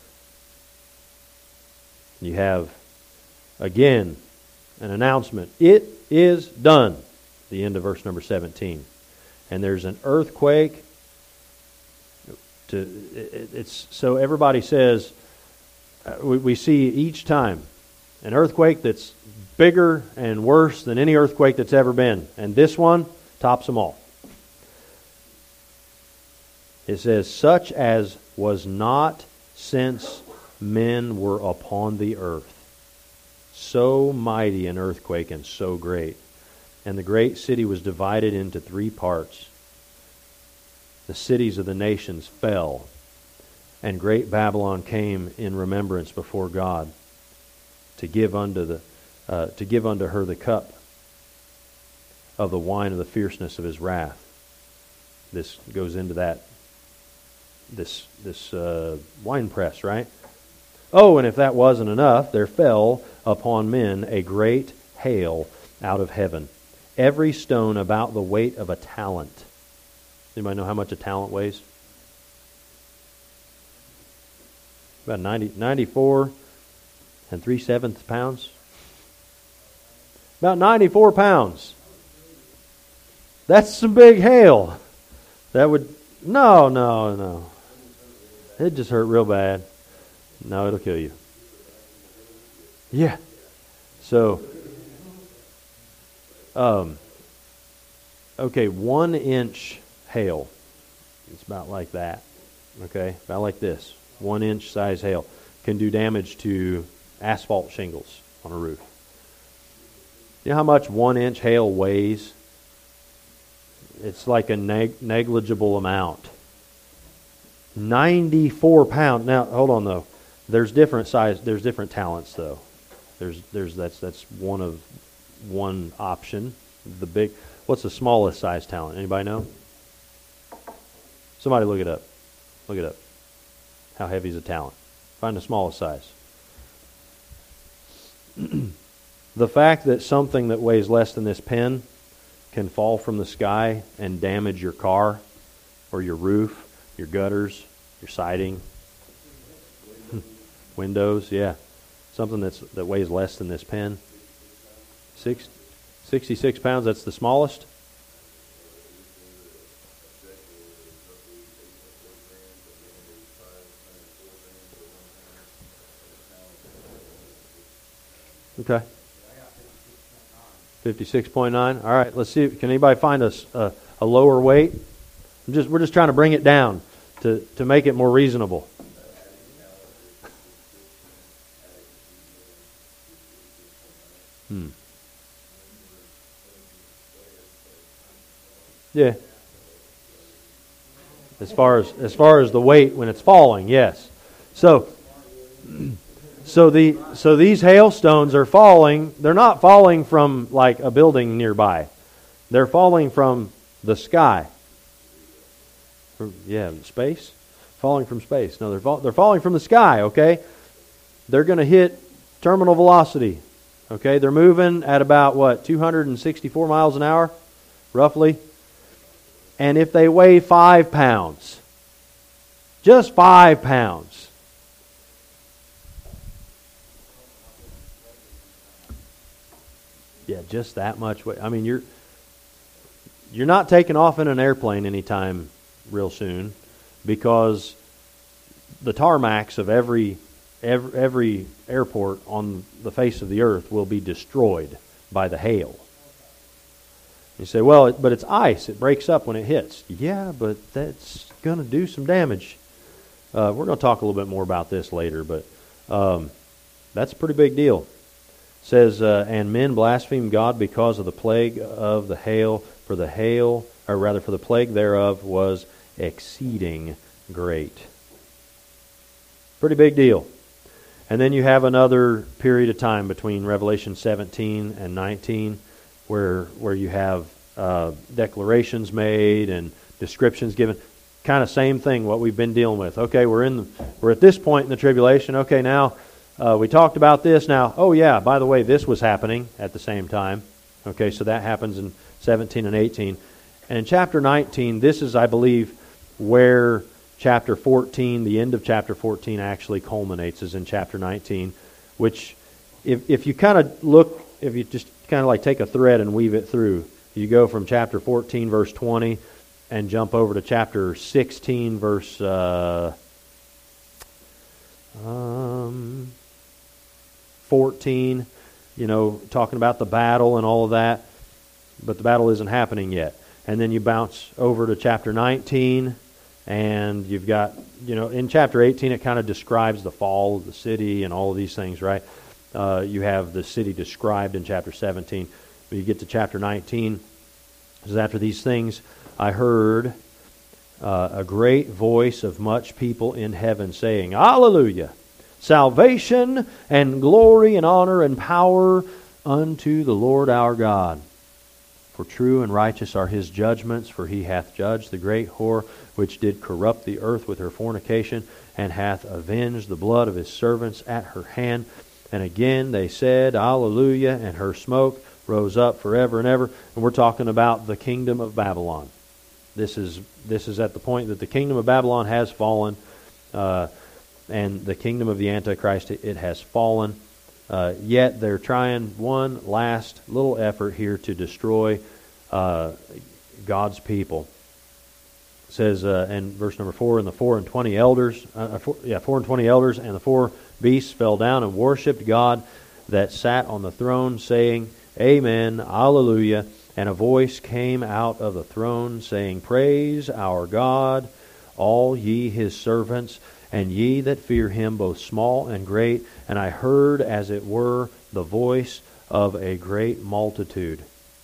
You have, again, an announcement. It is done. The end of verse number seventeen. And there's an earthquake. To it, it's so everybody says, uh, we, we see each time an earthquake that's bigger and worse than any earthquake that's ever been. And this one tops them all. It says, such as was not since men were upon the earth. So mighty an earthquake and so great. And the great city was divided into three parts. The cities of the nations fell, and great Babylon came in remembrance before God to give unto the uh, to give unto her the cup of the wine of the fierceness of his wrath. This goes into that this this uh, wine press, right? Oh, and if that wasn't enough, there fell upon men a great hail out of heaven, every stone about the weight of a talent. Anybody know how much a talent weighs? About ninety, ninety-four and three-sevenths pounds. About ninety-four pounds. That's some big hail. That would, no, no, no. It just hurt real bad. No, it'll kill you. Yeah. So, um, okay, one inch hail. It's about like that. Okay, about like this. One inch size hail can do damage to asphalt shingles on a roof. You know how much one inch hail weighs? It's like a neg- negligible amount. ninety-four pounds. Now, hold on though. There's different size. There's different talents though. There's there's that's that's one of one option. The big. What's the smallest size talent? Anybody know? Somebody look it up. Look it up. How heavy is a talent? Find the smallest size. The fact that something that weighs less than this pen can fall from the sky and damage your car or your roof, your gutters, your siding, windows, yeah. Something that's that weighs less than this pen. Six, sixty-six pounds, that's the smallest. Okay. fifty-six point nine. All right, let's see. Can anybody find us a, a lower weight? I'm just we're just trying to bring it down to, to make it more reasonable. Hmm. Yeah. As far as as far as the weight when it's falling, yes. So so the so these hailstones are falling. They're not falling from like a building nearby. They're falling from the sky. From, yeah, space. Falling from space. No, they're fall, they're falling from the sky. Okay, they're going to hit terminal velocity. Okay, they're moving at about what two hundred sixty-four miles an hour, roughly. And if they weigh five pounds, just five pounds, yeah, just that much weight. I mean, you're you're not taking off in an airplane anytime real soon, because the tarmacs of every every, every airport on the face of the earth will be destroyed by the hail. You say, well, it, but it's ice. It breaks up when it hits. Yeah, but that's going to do some damage. Uh, we're going to talk a little bit more about this later, but um, that's a pretty big deal. It says, uh, and men blaspheme God because of the plague of the hail, for the hail, or rather for the plague thereof was exceeding great. Pretty big deal. And then you have another period of time between Revelation seventeen and nineteen, where where you have uh, declarations made and descriptions given. Kind of same thing, what we've been dealing with. Okay, we're in the, we're at this point in the tribulation. Okay, now uh, we talked about this. Now, oh yeah, by the way, this was happening at the same time. Okay, so that happens in seventeen and eighteen. And in chapter nineteen, this is, I believe, where chapter fourteen, the end of chapter fourteen actually culminates, is in chapter nineteen, which if if you kind of look, if you just kind of like take a thread and weave it through, you go from chapter fourteen, verse twenty, and jump over to chapter sixteen, verse uh, um, fourteen. you know, talking about the battle and all of that, but the battle isn't happening yet. And then you bounce over to chapter nineteen, and you've got, you know, in chapter eighteen it kind of describes the fall of the city and all of these things, right? Uh, you have the city described in chapter seventeen. When you get to chapter nineteen, it says, after these things I heard uh, a great voice of much people in heaven saying, Hallelujah! Salvation and glory and honor and power unto the Lord our God. For true and righteous are His judgments, for He hath judged the great whore which did corrupt the earth with her fornication, and hath avenged the blood of His servants at her hand. And again they said, Hallelujah, and her smoke rose up forever and ever. And we're talking about the kingdom of Babylon. This is this is at the point that the kingdom of Babylon has fallen, uh, and the kingdom of the Antichrist, it, it has fallen. Uh, yet they're trying one last little effort here to destroy uh, God's people. It says uh, in verse number four, and the four and twenty elders, uh, four, yeah, four and twenty elders, and the four beasts fell down and worshipped God that sat on the throne, saying, Amen, Alleluia. And a voice came out of the throne, saying, Praise our God, all ye His servants, and ye that fear Him, both small and great. And I heard, as it were, the voice of a great multitude,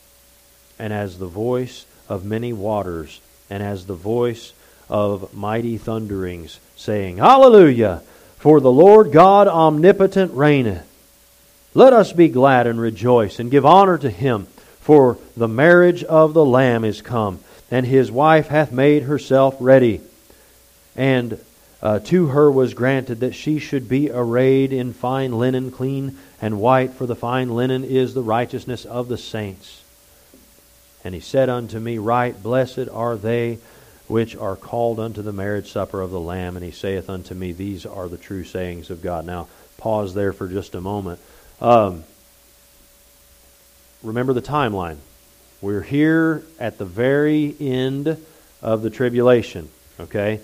and as the voice of many waters, and as the voice of mighty thunderings, saying, Hallelujah! For the Lord God omnipotent reigneth. Let us be glad and rejoice, and give honor to Him, for the marriage of the Lamb is come, and His wife hath made herself ready. And uh, to her was granted that she should be arrayed in fine linen, clean and white, for the fine linen is the righteousness of the saints. And He said unto me, Right, blessed are they which are called unto the marriage supper of the Lamb. And He saith unto me, These are the true sayings of God. Now, pause there for just a moment. Um, remember the timeline. We're here at the very end of the tribulation, okay?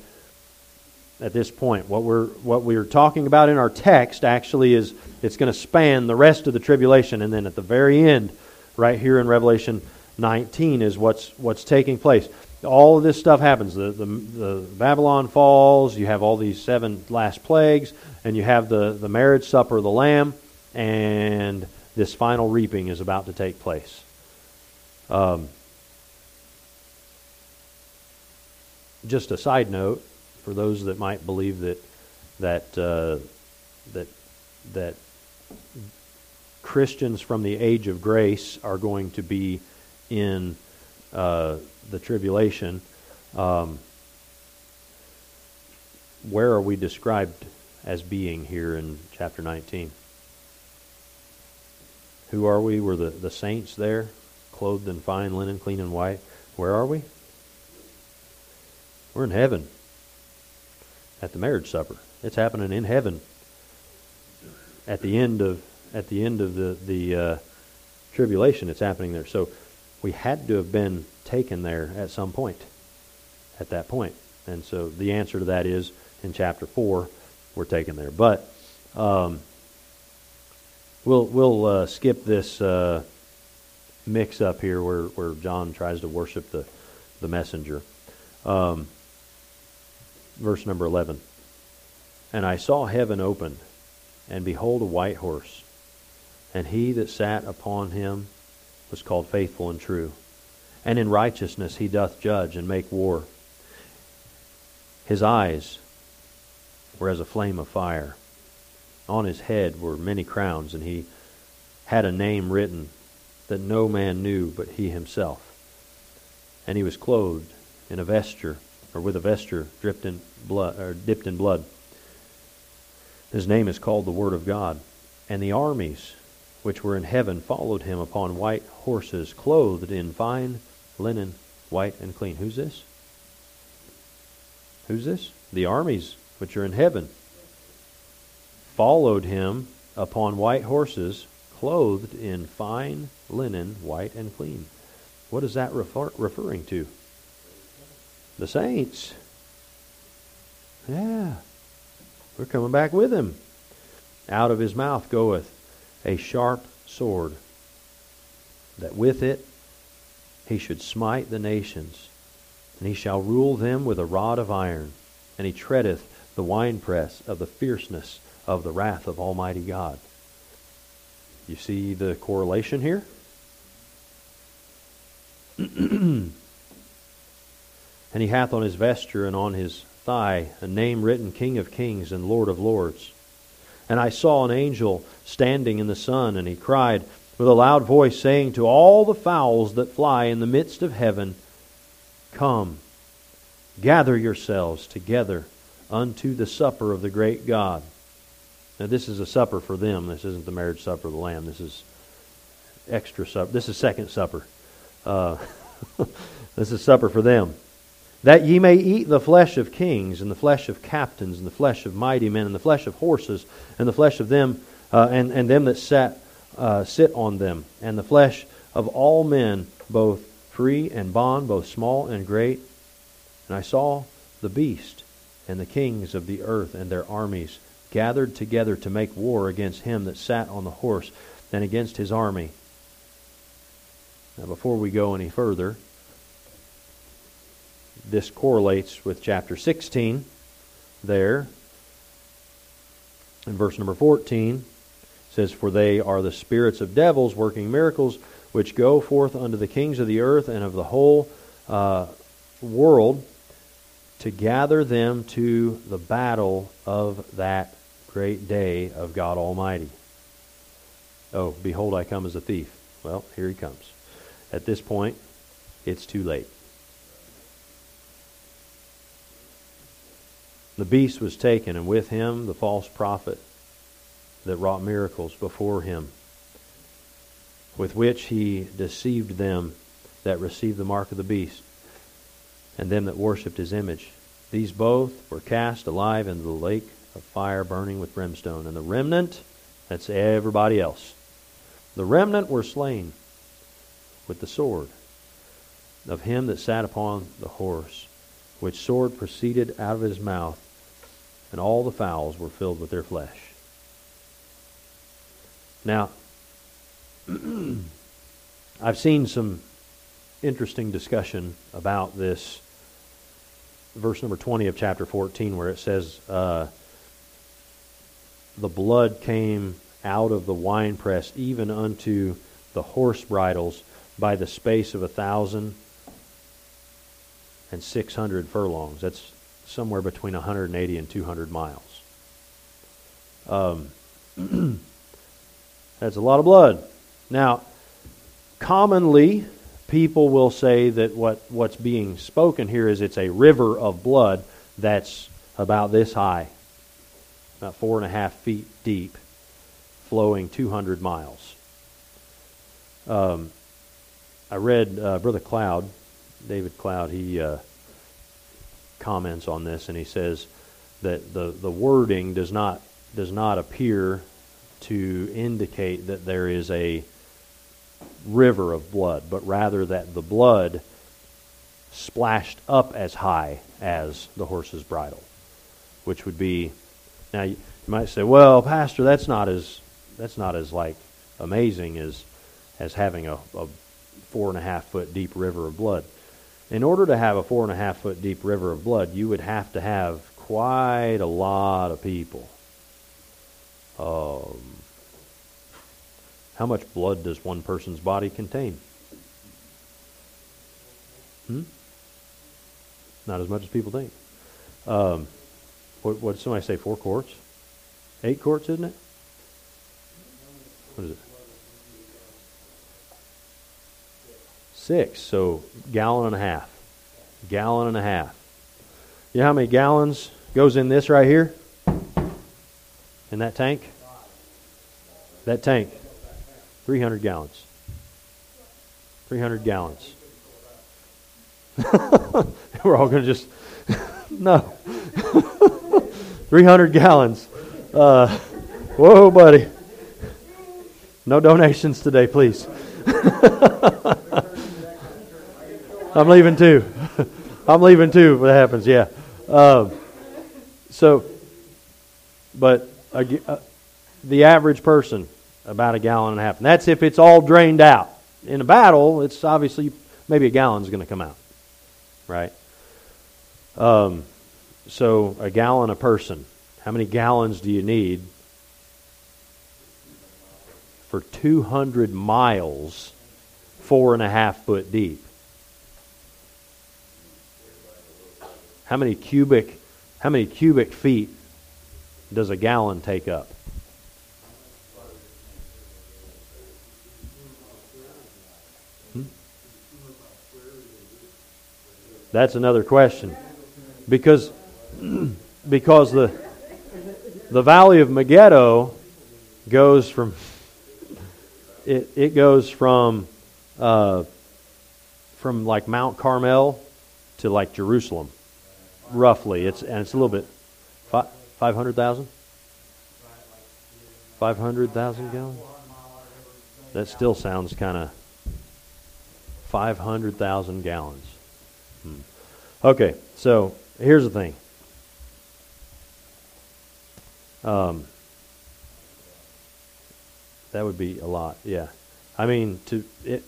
At this point, what we're what we're talking about in our text actually is it's going to span the rest of the tribulation, and then at the very end, right here in Revelation nineteen, is what's what's taking place. All of this stuff happens. The, the the Babylon falls. You have all these seven last plagues, and you have the the marriage supper of the Lamb, and this final reaping is about to take place. Um, just a side note for those that might believe that that uh, that that Christians from the age of grace are going to be in uh, the tribulation. Um, where are we described as being here in chapter nineteen? Who are we? We're the, the saints there, clothed in fine linen, clean and white. Where are we? We're in heaven at the marriage supper. It's happening in heaven at the end of at the end of the the uh, tribulation. It's happening there. So we had to have been taken there at some point. At that point, and so the answer to that is in chapter four, we're taken there. But um, we'll we'll uh, skip this uh, mix up here where, where John tries to worship the the messenger. Um, verse number eleven. And I saw heaven opened, and behold a white horse, and he that sat upon him was called Faithful and True, and in righteousness he doth judge and make war. His eyes were as a flame of fire. On his head were many crowns, and he had a name written that no man knew but he himself. And he was clothed in a vesture, or with a vesture dripped in blood, or dipped in blood. His name is called the Word of God. And the armies which were in heaven followed him upon white horses, clothed in fine linen, white and clean. Who's this? Who's this? The armies which are in heaven followed him upon white horses, clothed in fine linen, white and clean. What is that refer- referring to? The saints. Yeah. We're coming back with him. Out of his mouth goeth a sharp sword, that with it he should smite the nations, and he shall rule them with a rod of iron, and he treadeth the winepress of the fierceness of the wrath of Almighty God. You see the correlation here? And he hath on his vesture and on his thigh a name written, King of Kings and Lord of Lords. And I saw an angel standing in the sun, and he cried with a loud voice, saying to all the fowls that fly in the midst of heaven, Come, gather yourselves together unto the supper of the great God. Now this is a supper for them. This isn't the marriage supper of the Lamb. This is extra supper. This is second supper. Uh, this is supper for them. That ye may eat the flesh of kings, and the flesh of captains, and the flesh of mighty men, and the flesh of horses, and the flesh of them, uh, and, and them that sat, uh, sit on them, and the flesh of all men, both free and bond, both small and great. And I saw the beast, and the kings of the earth, and their armies, gathered together to make war against him that sat on the horse, and against his army. Now before we go any further, this correlates with chapter sixteen there. In verse number fourteen, it says, For they are the spirits of devils working miracles, which go forth unto the kings of the earth and of the whole uh, world, to gather them to the battle of that great day of God Almighty. Oh, behold, I come as a thief. Well, here he comes. At this point, it's too late. The beast was taken, and with him the false prophet that wrought miracles before him, with which he deceived them that received the mark of the beast, and them that worshipped his image. These both were cast alive into the lake of fire burning with brimstone. And the remnant, that's everybody else, the remnant were slain with the sword of him that sat upon the horse, which sword proceeded out of his mouth, and all the fowls were filled with their flesh. Now, I've seen some interesting discussion about this verse number twenty of chapter fourteen, where it says, uh, the blood came out of the winepress even unto the horse bridles by the space of a thousand and six hundred furlongs. That's somewhere between one hundred eighty and two hundred miles. Um, that's a lot of blood. Now, commonly, people will say that what, what's being spoken here is it's a river of blood that's about this high, about four and a half feet deep, flowing two hundred miles. Um, I read uh, Brother Cloud, David Cloud, he uh, comments on this, and he says that the, the wording does not does not appear to indicate that there is a river of blood, but rather that the blood splashed up as high as the horse's bridle, which would be, now you might say, well, Pastor, that's not as that's not as like amazing as as having a, a four and a half foot deep river of blood. In order to have a four and a half foot deep river of blood, you would have to have quite a lot of people. Um, how much blood does one person's body contain? Hmm? Not as much as people think. Um, what, what did somebody say? Four quarts? Eight quarts, isn't it? What is it? Six. So gallon and a half. Gallon and a half. You know how many gallons goes in this right here? In that tank? That tank. three hundred gallons. three hundred gallons. We're all going to just... no. three hundred gallons. Uh, whoa, buddy. No donations today, please. I'm leaving too. I'm leaving too if that happens, yeah. Um, so, but uh, uh, the average person about a gallon and a half. And that's if it's all drained out. In a battle, it's obviously maybe a gallon's going to come out, right? Um, so a gallon a person. How many gallons do you need for two hundred miles, four and a half foot deep? How many cubic, how many cubic feet does a gallon take up? Hmm? That's another question, because because the the Valley of Megiddo goes from it it goes from uh, from like Mount Carmel to like Jerusalem, roughly. It's and it's a little bit five hundred thousand. Five hundred thousand gallons. That still sounds kind of five hundred thousand gallons. Hmm. Okay, so here's the thing. Um, that would be a lot, yeah. I mean, to it.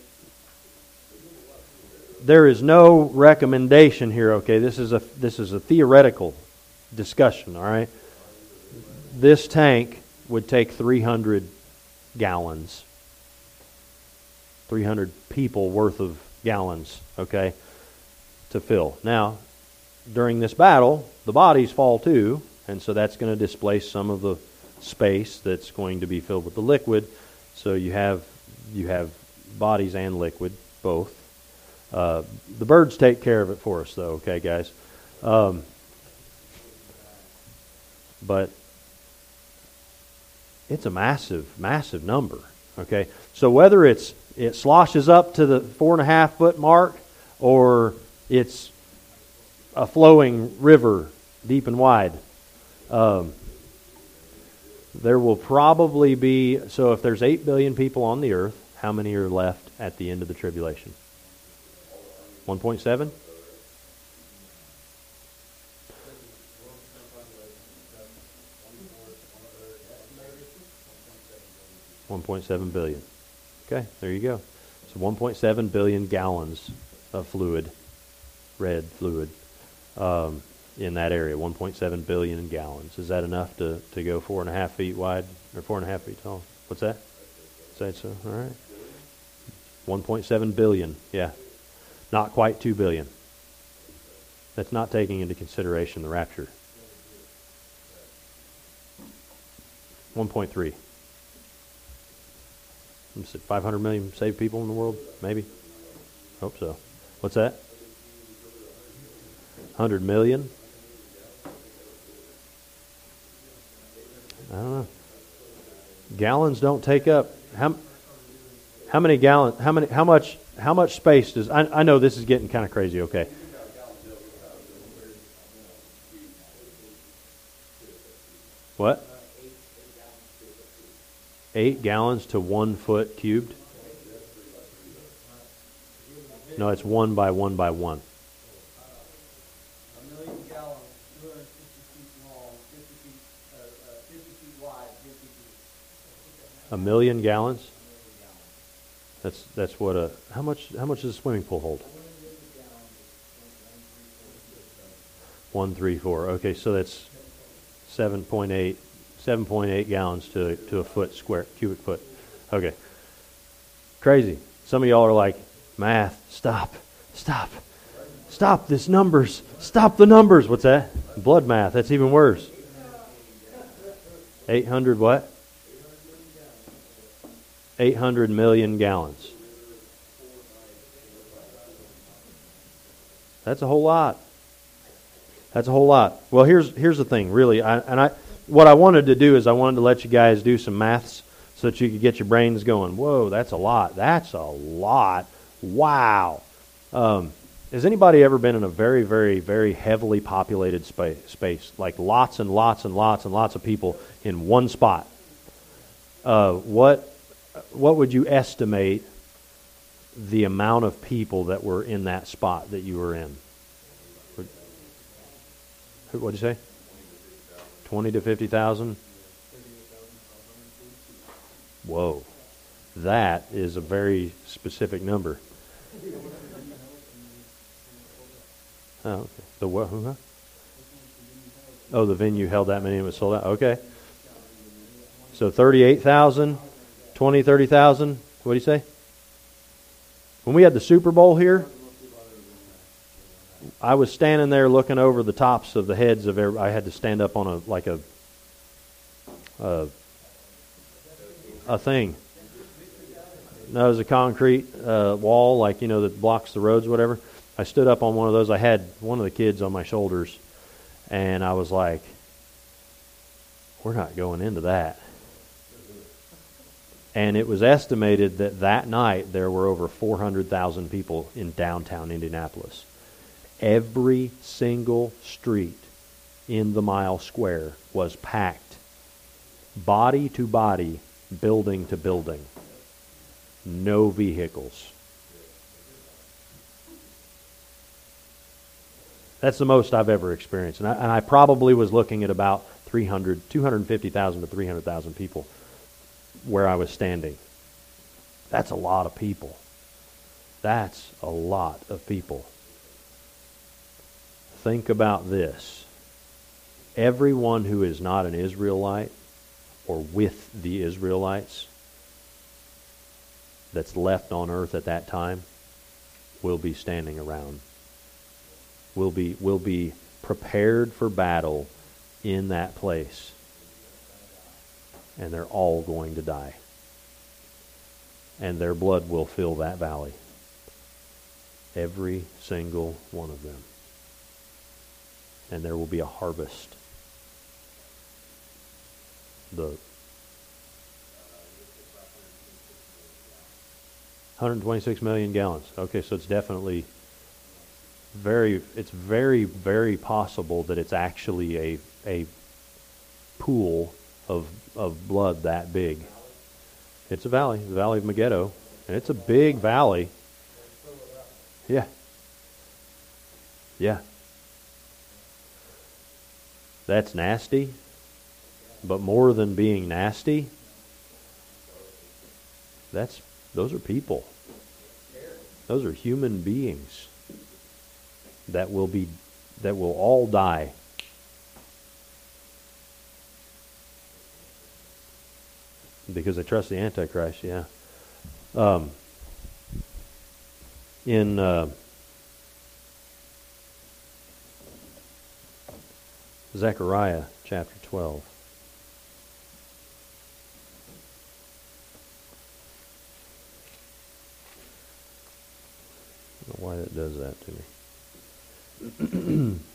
There is no recommendation here. Okay, this is a this is a theoretical discussion. All right, this tank would take three hundred gallons, three hundred people worth of gallons. Okay, to fill. Now, during this battle, the bodies fall too. And so that's going to displace some of the space that's going to be filled with the liquid. So you have you have bodies and liquid, both. Uh, the birds take care of it for us, though. Okay, guys. Um, but it's a massive, massive number. Okay, so whether it's it sloshes up to the four and a half foot mark, or it's a flowing river, deep and wide. Um, there will probably be, so if there's eight billion people on the earth, how many are left at the end of the tribulation? one point seven? one point seven billion. Okay, there you go. So one point seven billion gallons of fluid, red fluid, um, in that area. one point seven billion gallons. Is that enough to, to go four and a half feet wide or four and a half feet tall? What's that? Say so. All right. one point seven billion. Yeah. Not quite two billion. That's not taking into consideration the rapture. one point three. five hundred million saved people in the world? Maybe. Hope so. What's that? one hundred million? I don't know. Gallons don't take up how how many gallons? How many? How much? How much space does? I, I know this is getting kind of crazy. Okay. What? Eight gallons to one foot cubed? No, it's one by one by one. A million gallons? That's that's what a how much how much does a swimming pool hold? One three four. Okay, so that's seven point eight seven point eight gallons to to a foot square cubic foot. Okay. Crazy. Some of y'all are like, math, stop, stop, stop this numbers, stop the numbers. What's that? Blood math. That's even worse. Eight hundred what? eight hundred million gallons. That's a whole lot. That's a whole lot. Well, here's here's the thing, really. I, and I, what I wanted to do is I wanted to let you guys do some maths so that you could get your brains going. Whoa, that's a lot. That's a lot. Wow. Um, has anybody ever been in a very, very, very heavily populated space, space, like lots and lots and lots and lots of people in one spot? Uh, what what would you estimate the amount of people that were in that spot that you were in? What did you say? Twenty to fifty thousand. Whoa. That is a very specific number. Oh, okay. The what? Huh? Oh, the venue held that many and it was sold out. Okay. So thirty-eight thousand, twenty, thirty thousand. What do you say? When we had the Super Bowl here, I was standing there looking over the tops of the heads of every, I had to stand up on a like a a, a thing. No, it was a concrete uh, wall, like, you know, that blocks the roads, whatever. I stood up on one of those. I had one of the kids on my shoulders, and I was like, we're not going into that. And it was estimated that that night there were over four hundred thousand people in downtown Indianapolis. Every single street in the mile square was packed, body to body, building to building. No vehicles. That's the most I've ever experienced. And I, and I probably was looking at about three hundred, two hundred fifty thousand to three hundred thousand people where I was standing. That's a lot of people. That's a lot of people. Think about this. Everyone who is not an Israelite or with the Israelites that's left on earth at that time will be standing around. Will be, will be prepared for battle in that place. And they're all going to die. And their blood will fill that valley. Every single one of them. And there will be a harvest. The one hundred twenty-six million gallons. Okay, so it's definitely very, it's very, very possible that it's actually a a pool of of blood that big. It's a valley, the Valley of Megiddo, and it's a big valley. Yeah. Yeah. That's nasty, but more than being nasty, that's those are people. Those are human beings that will be that will all die. Because they trust the Antichrist, yeah. Um, in uh, Zechariah chapter twelve. I don't know why that does that to me.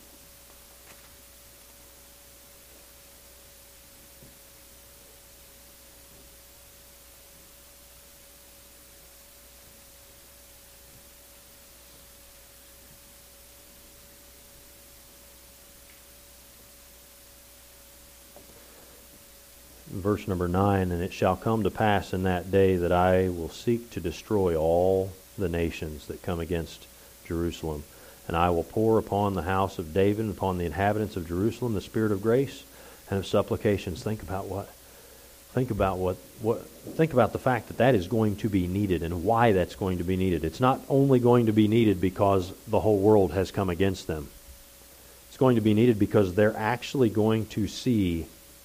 Verse number nine, and it shall come to pass in that day that I will seek to destroy all the nations that come against Jerusalem. And I will pour upon the house of David and upon the inhabitants of Jerusalem the spirit of grace and of supplications. Think about what, think about what, what, think about the fact that that is going to be needed and why that's going to be needed. It's not only going to be needed because the whole world has come against them. It's going to be needed because they're actually going to see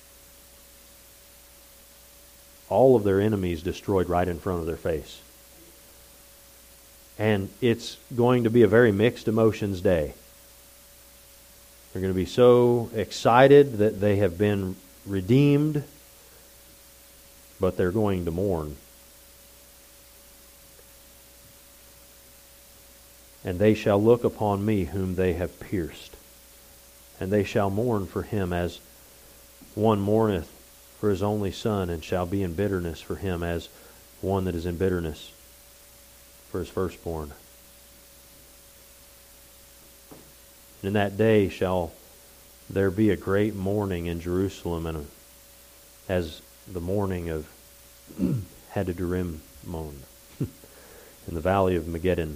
all of their enemies destroyed right in front of their face. And it's going to be a very mixed emotions day. They're going to be so excited that they have been redeemed, but they're going to mourn. And they shall look upon me whom they have pierced, and they shall mourn for him as one mourneth for his only son, and shall be in bitterness for him as one that is in bitterness for his firstborn. And in that day shall there be a great mourning in Jerusalem, and a, as the mourning of Hadadurim moaned in the valley of Megiddon.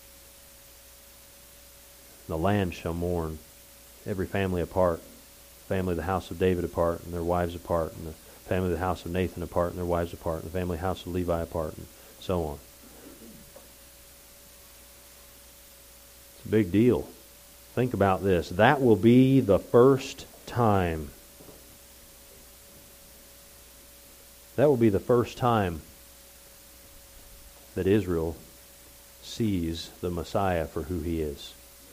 The land shall mourn, every family apart, family of the house of David apart, and their wives apart, and the the family of the house of Nathan apart, and their wives apart, and the family of the house of Levi apart, and so on. It's a big deal. Think about this. That will be the first time. That will be the first time that Israel sees the Messiah for who He is.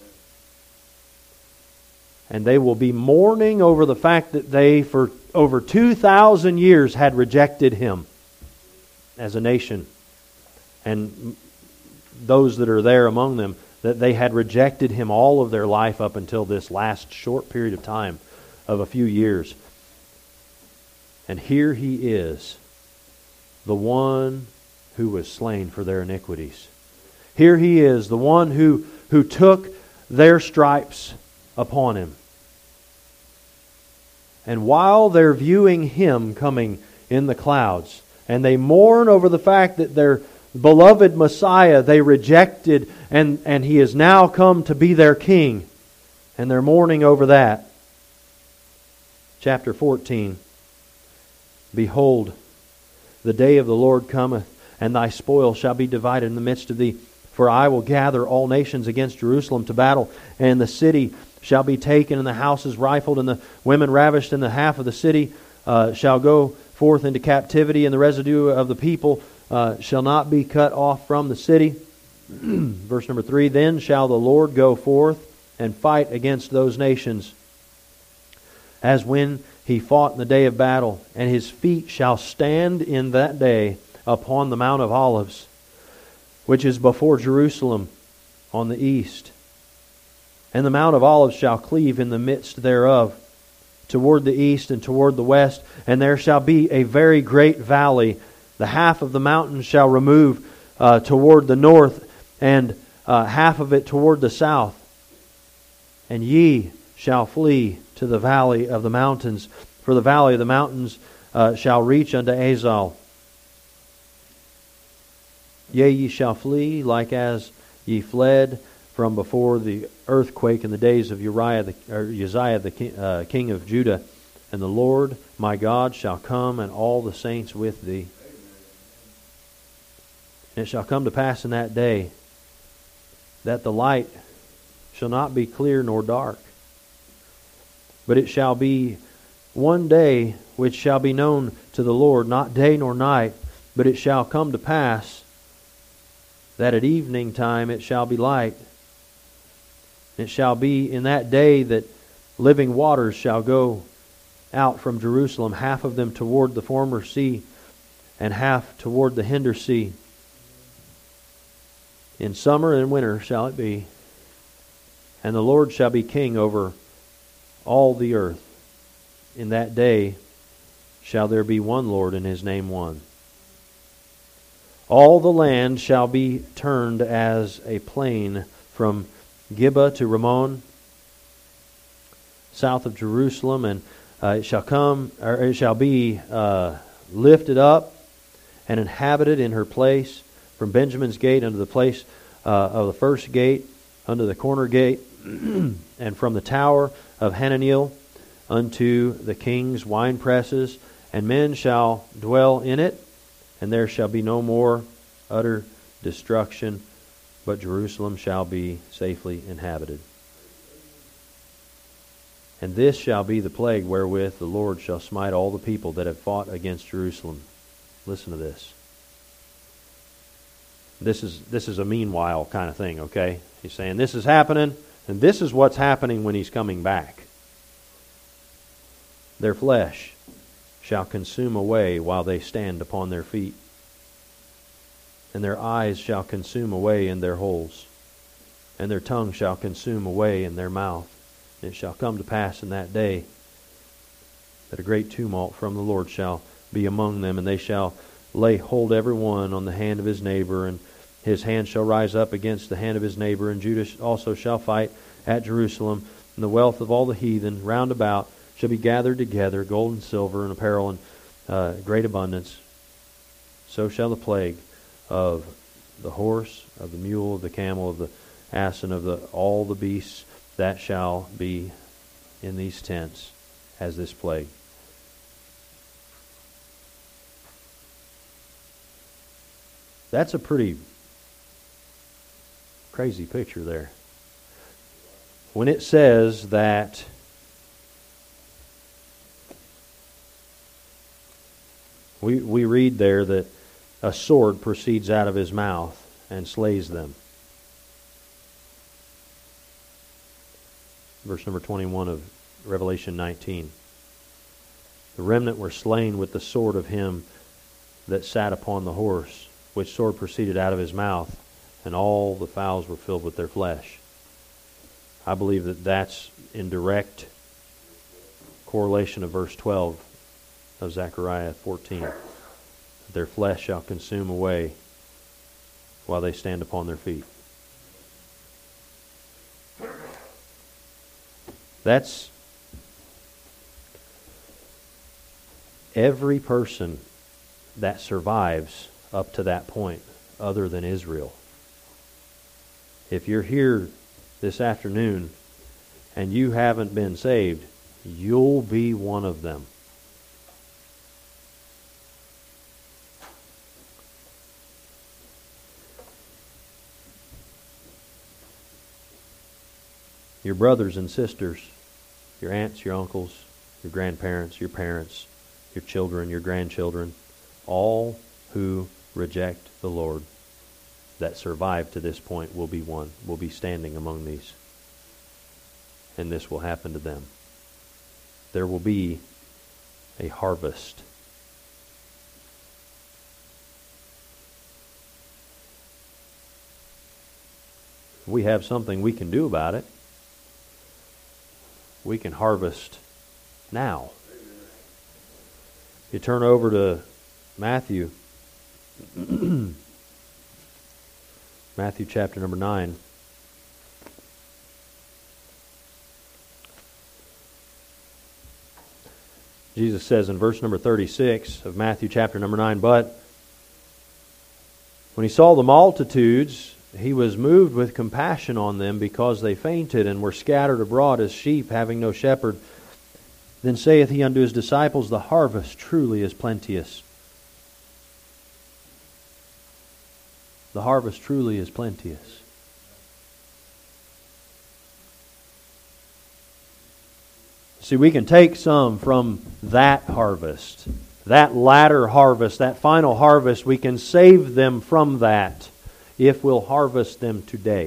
And they will be mourning over the fact that they, for over two thousand years, had rejected Him as a nation. And those that are there among them, that they had rejected Him all of their life up until this last short period of time of a few years. And here He is, the one who was slain for their iniquities. Here He is, the one who, who took their stripes upon Him. And while they're viewing Him coming in the clouds, and they mourn over the fact that their beloved Messiah they rejected, and, and He has now come to be their King, and they're mourning over that. Chapter fourteen. Behold, the day of the Lord cometh, and thy spoil shall be divided in the midst of thee. For I will gather all nations against Jerusalem to battle, and the city shall be taken, and the houses rifled, and the women ravished, and the half of the city uh, shall go forth into captivity, and the residue of the people uh, shall not be cut off from the city. Verse number three, then shall the Lord go forth and fight against those nations, as when He fought in the day of battle, and His feet shall stand in that day upon the Mount of Olives, which is before Jerusalem on the east. And the Mount of Olives shall cleave in the midst thereof, toward the east and toward the west, and there shall be a very great valley. The half of the mountain shall remove uh, toward the north, and uh, half of it toward the south. And ye shall flee to the valley of the mountains, for the valley of the mountains uh, shall reach unto Azal. Yea, ye shall flee like as ye fled from before the earthquake in the days of Uriah the, or Uzziah the king, uh, king of Judah. And the Lord my God shall come, and all the saints with thee. And it shall come to pass in that day that the light shall not be clear nor dark, but it shall be one day which shall be known to the Lord, not day nor night. But it shall come to pass that at evening time it shall be light. It shall be in that day that living waters shall go out from Jerusalem, half of them toward the former sea, and half toward the hinder sea. In summer and winter shall it be. And the Lord shall be king over all the earth. In that day shall there be one Lord, and His name one. All the land shall be turned as a plain from Gibeah to Ramon, south of Jerusalem, and uh, it shall come, or it shall be uh, lifted up and inhabited in her place, from Benjamin's gate unto the place uh, of the first gate, unto the corner gate, and from the tower of Hananiel unto the king's wine presses, and men shall dwell in it, and there shall be no more utter destruction, but Jerusalem shall be safely inhabited. And this shall be the plague wherewith the Lord shall smite all the people that have fought against Jerusalem. Listen to this. This is this is a meanwhile kind of thing, okay? He's saying this is happening, and this is what's happening when He's coming back. Their flesh shall consume away while they stand upon their feet, and their eyes shall consume away in their holes, and their tongue shall consume away in their mouth. And it shall come to pass in that day that a great tumult from the Lord shall be among them, and they shall lay hold every one on the hand of his neighbor, and his hand shall rise up against the hand of his neighbor, and Judah also shall fight at Jerusalem, and the wealth of all the heathen round about shall be gathered together, gold and silver and apparel in uh, great abundance. So shall the plague of the horse, of the mule, of the camel, of the ass, and of the all the beasts, that shall be in these tents as this plague. That's a pretty crazy picture there. When it says that we we read there that a sword proceeds out of his mouth and slays them. Verse number twenty-one of Revelation nineteen. The remnant were slain with the sword of him that sat upon the horse, which sword proceeded out of his mouth, and all the fowls were filled with their flesh. I believe that that's in direct correlation of verse twelve of Zechariah fourteen. Their flesh shall consume away while they stand upon their feet. That's every person that survives up to that point other than Israel. If you're here this afternoon and you haven't been saved, you'll be one of them. Your brothers and sisters, your aunts, your uncles, your grandparents, your parents, your children, your grandchildren, all who reject the Lord that survive to this point will be one, will be standing among these. And this will happen to them. There will be a harvest. We have something we can do about it. We can harvest now. You turn over to Matthew. Matthew chapter number nine. Jesus says in verse number thirty-six of Matthew chapter number nine, but when he saw the multitudes, he was moved with compassion on them because they fainted and were scattered abroad as sheep having no shepherd. Then saith he unto his disciples, the harvest truly is plenteous. The harvest truly is plenteous. See, we can take some from that harvest, that latter harvest, that final harvest. We can save them from that if we'll harvest them today.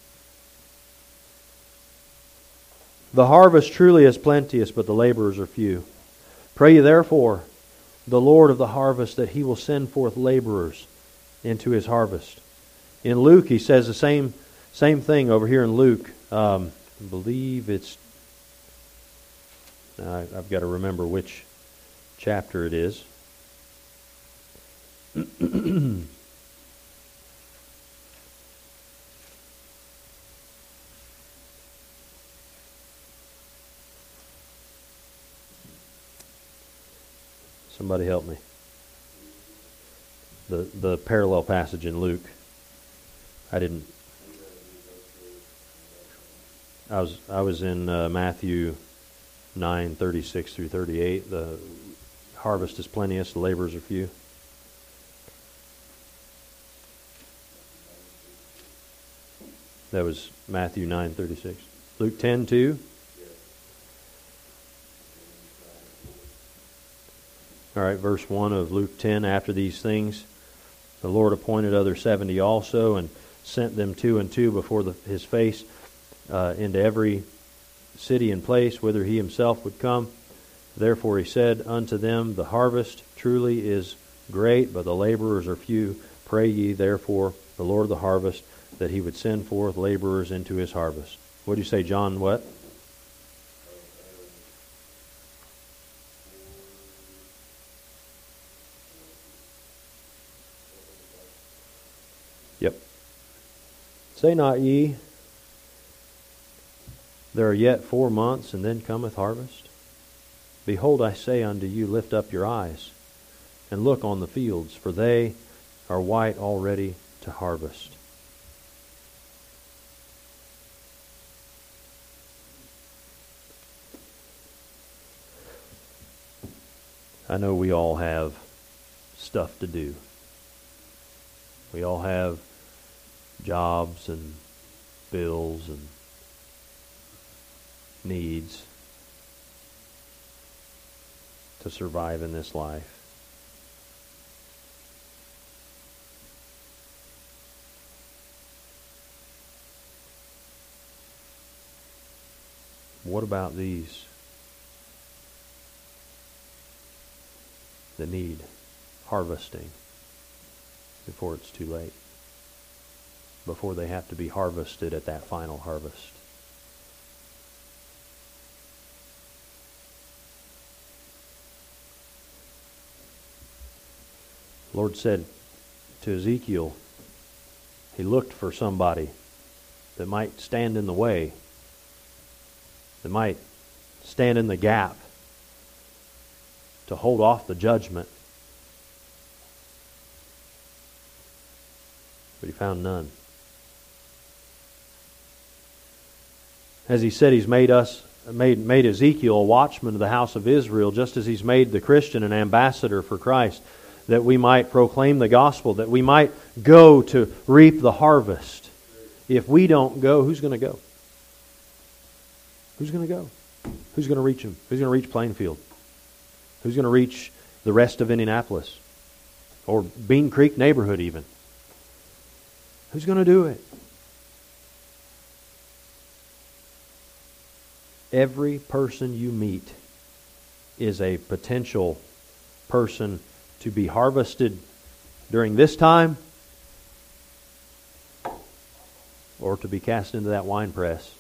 The harvest truly is plenteous, but the laborers are few. Pray ye therefore the Lord of the harvest that he will send forth laborers into his harvest. In Luke, he says the same same thing over here in Luke. Um, I believe it's... I, I've got to remember which chapter it is. Somebody help me. The the parallel passage in Luke. I didn't. I was I was in uh, Matthew nine thirty six through thirty eight. The harvest is plenteous, the laborers are few. That was Matthew nine thirty six. Luke ten two. All right, verse one of Luke ten. After these things, the Lord appointed other seventy also, and sent them two and two before the, his face uh, into every city and place whither he himself would come. Therefore he said unto them, the harvest truly is great, but the laborers are few. Pray ye therefore the Lord of the harvest that he would send forth laborers into his harvest. What do you say, John? What? Yep. Say not ye, there are yet four months, and then cometh harvest? Behold, I say unto you, lift up your eyes, and look on the fields, for they are white already to harvest. I know we all have stuff to do. We all have jobs and bills and needs to survive in this life. What about these that need harvesting before it's too late? Before they have to be harvested at that final harvest? The Lord said to Ezekiel, He looked for somebody that might stand in the way, that might stand in the gap to hold off the judgment. But He found none. As He said, He's made us, made, made Ezekiel a watchman of the house of Israel, just as He's made the Christian an ambassador for Christ, that we might proclaim the gospel, that we might go to reap the harvest. If we don't go, who's going to go? Who's going to go? Who's going to reach them? Who's going to reach Plainfield? Who's going to reach the rest of Indianapolis? Or Bean Creek neighborhood even? Who's going to do it? Every person you meet is a potential person to be harvested during this time, or to be cast into that wine press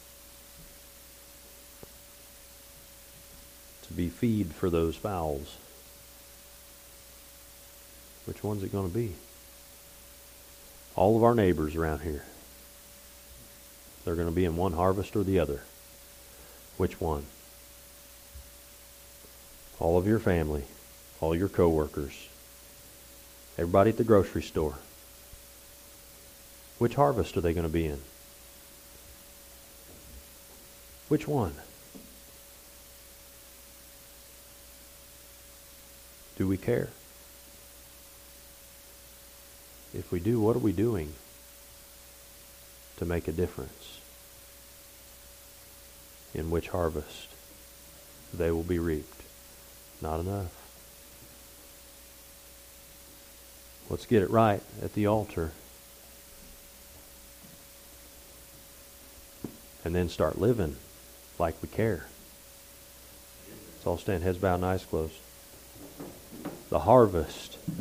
to be feed for those fowls. Which one's it going to be? All of our neighbors around here, they're going to be in one harvest or the other. Which one? All of your family, all your co-workers, everybody at the grocery store. Which harvest are they going to be in? Which one? Do we care? If we do, what are we doing to make a difference in which harvest they will be reaped? Not enough. Let's get it right at the altar. And then start living like we care. Let's all stand, heads bowed and eyes closed. The harvest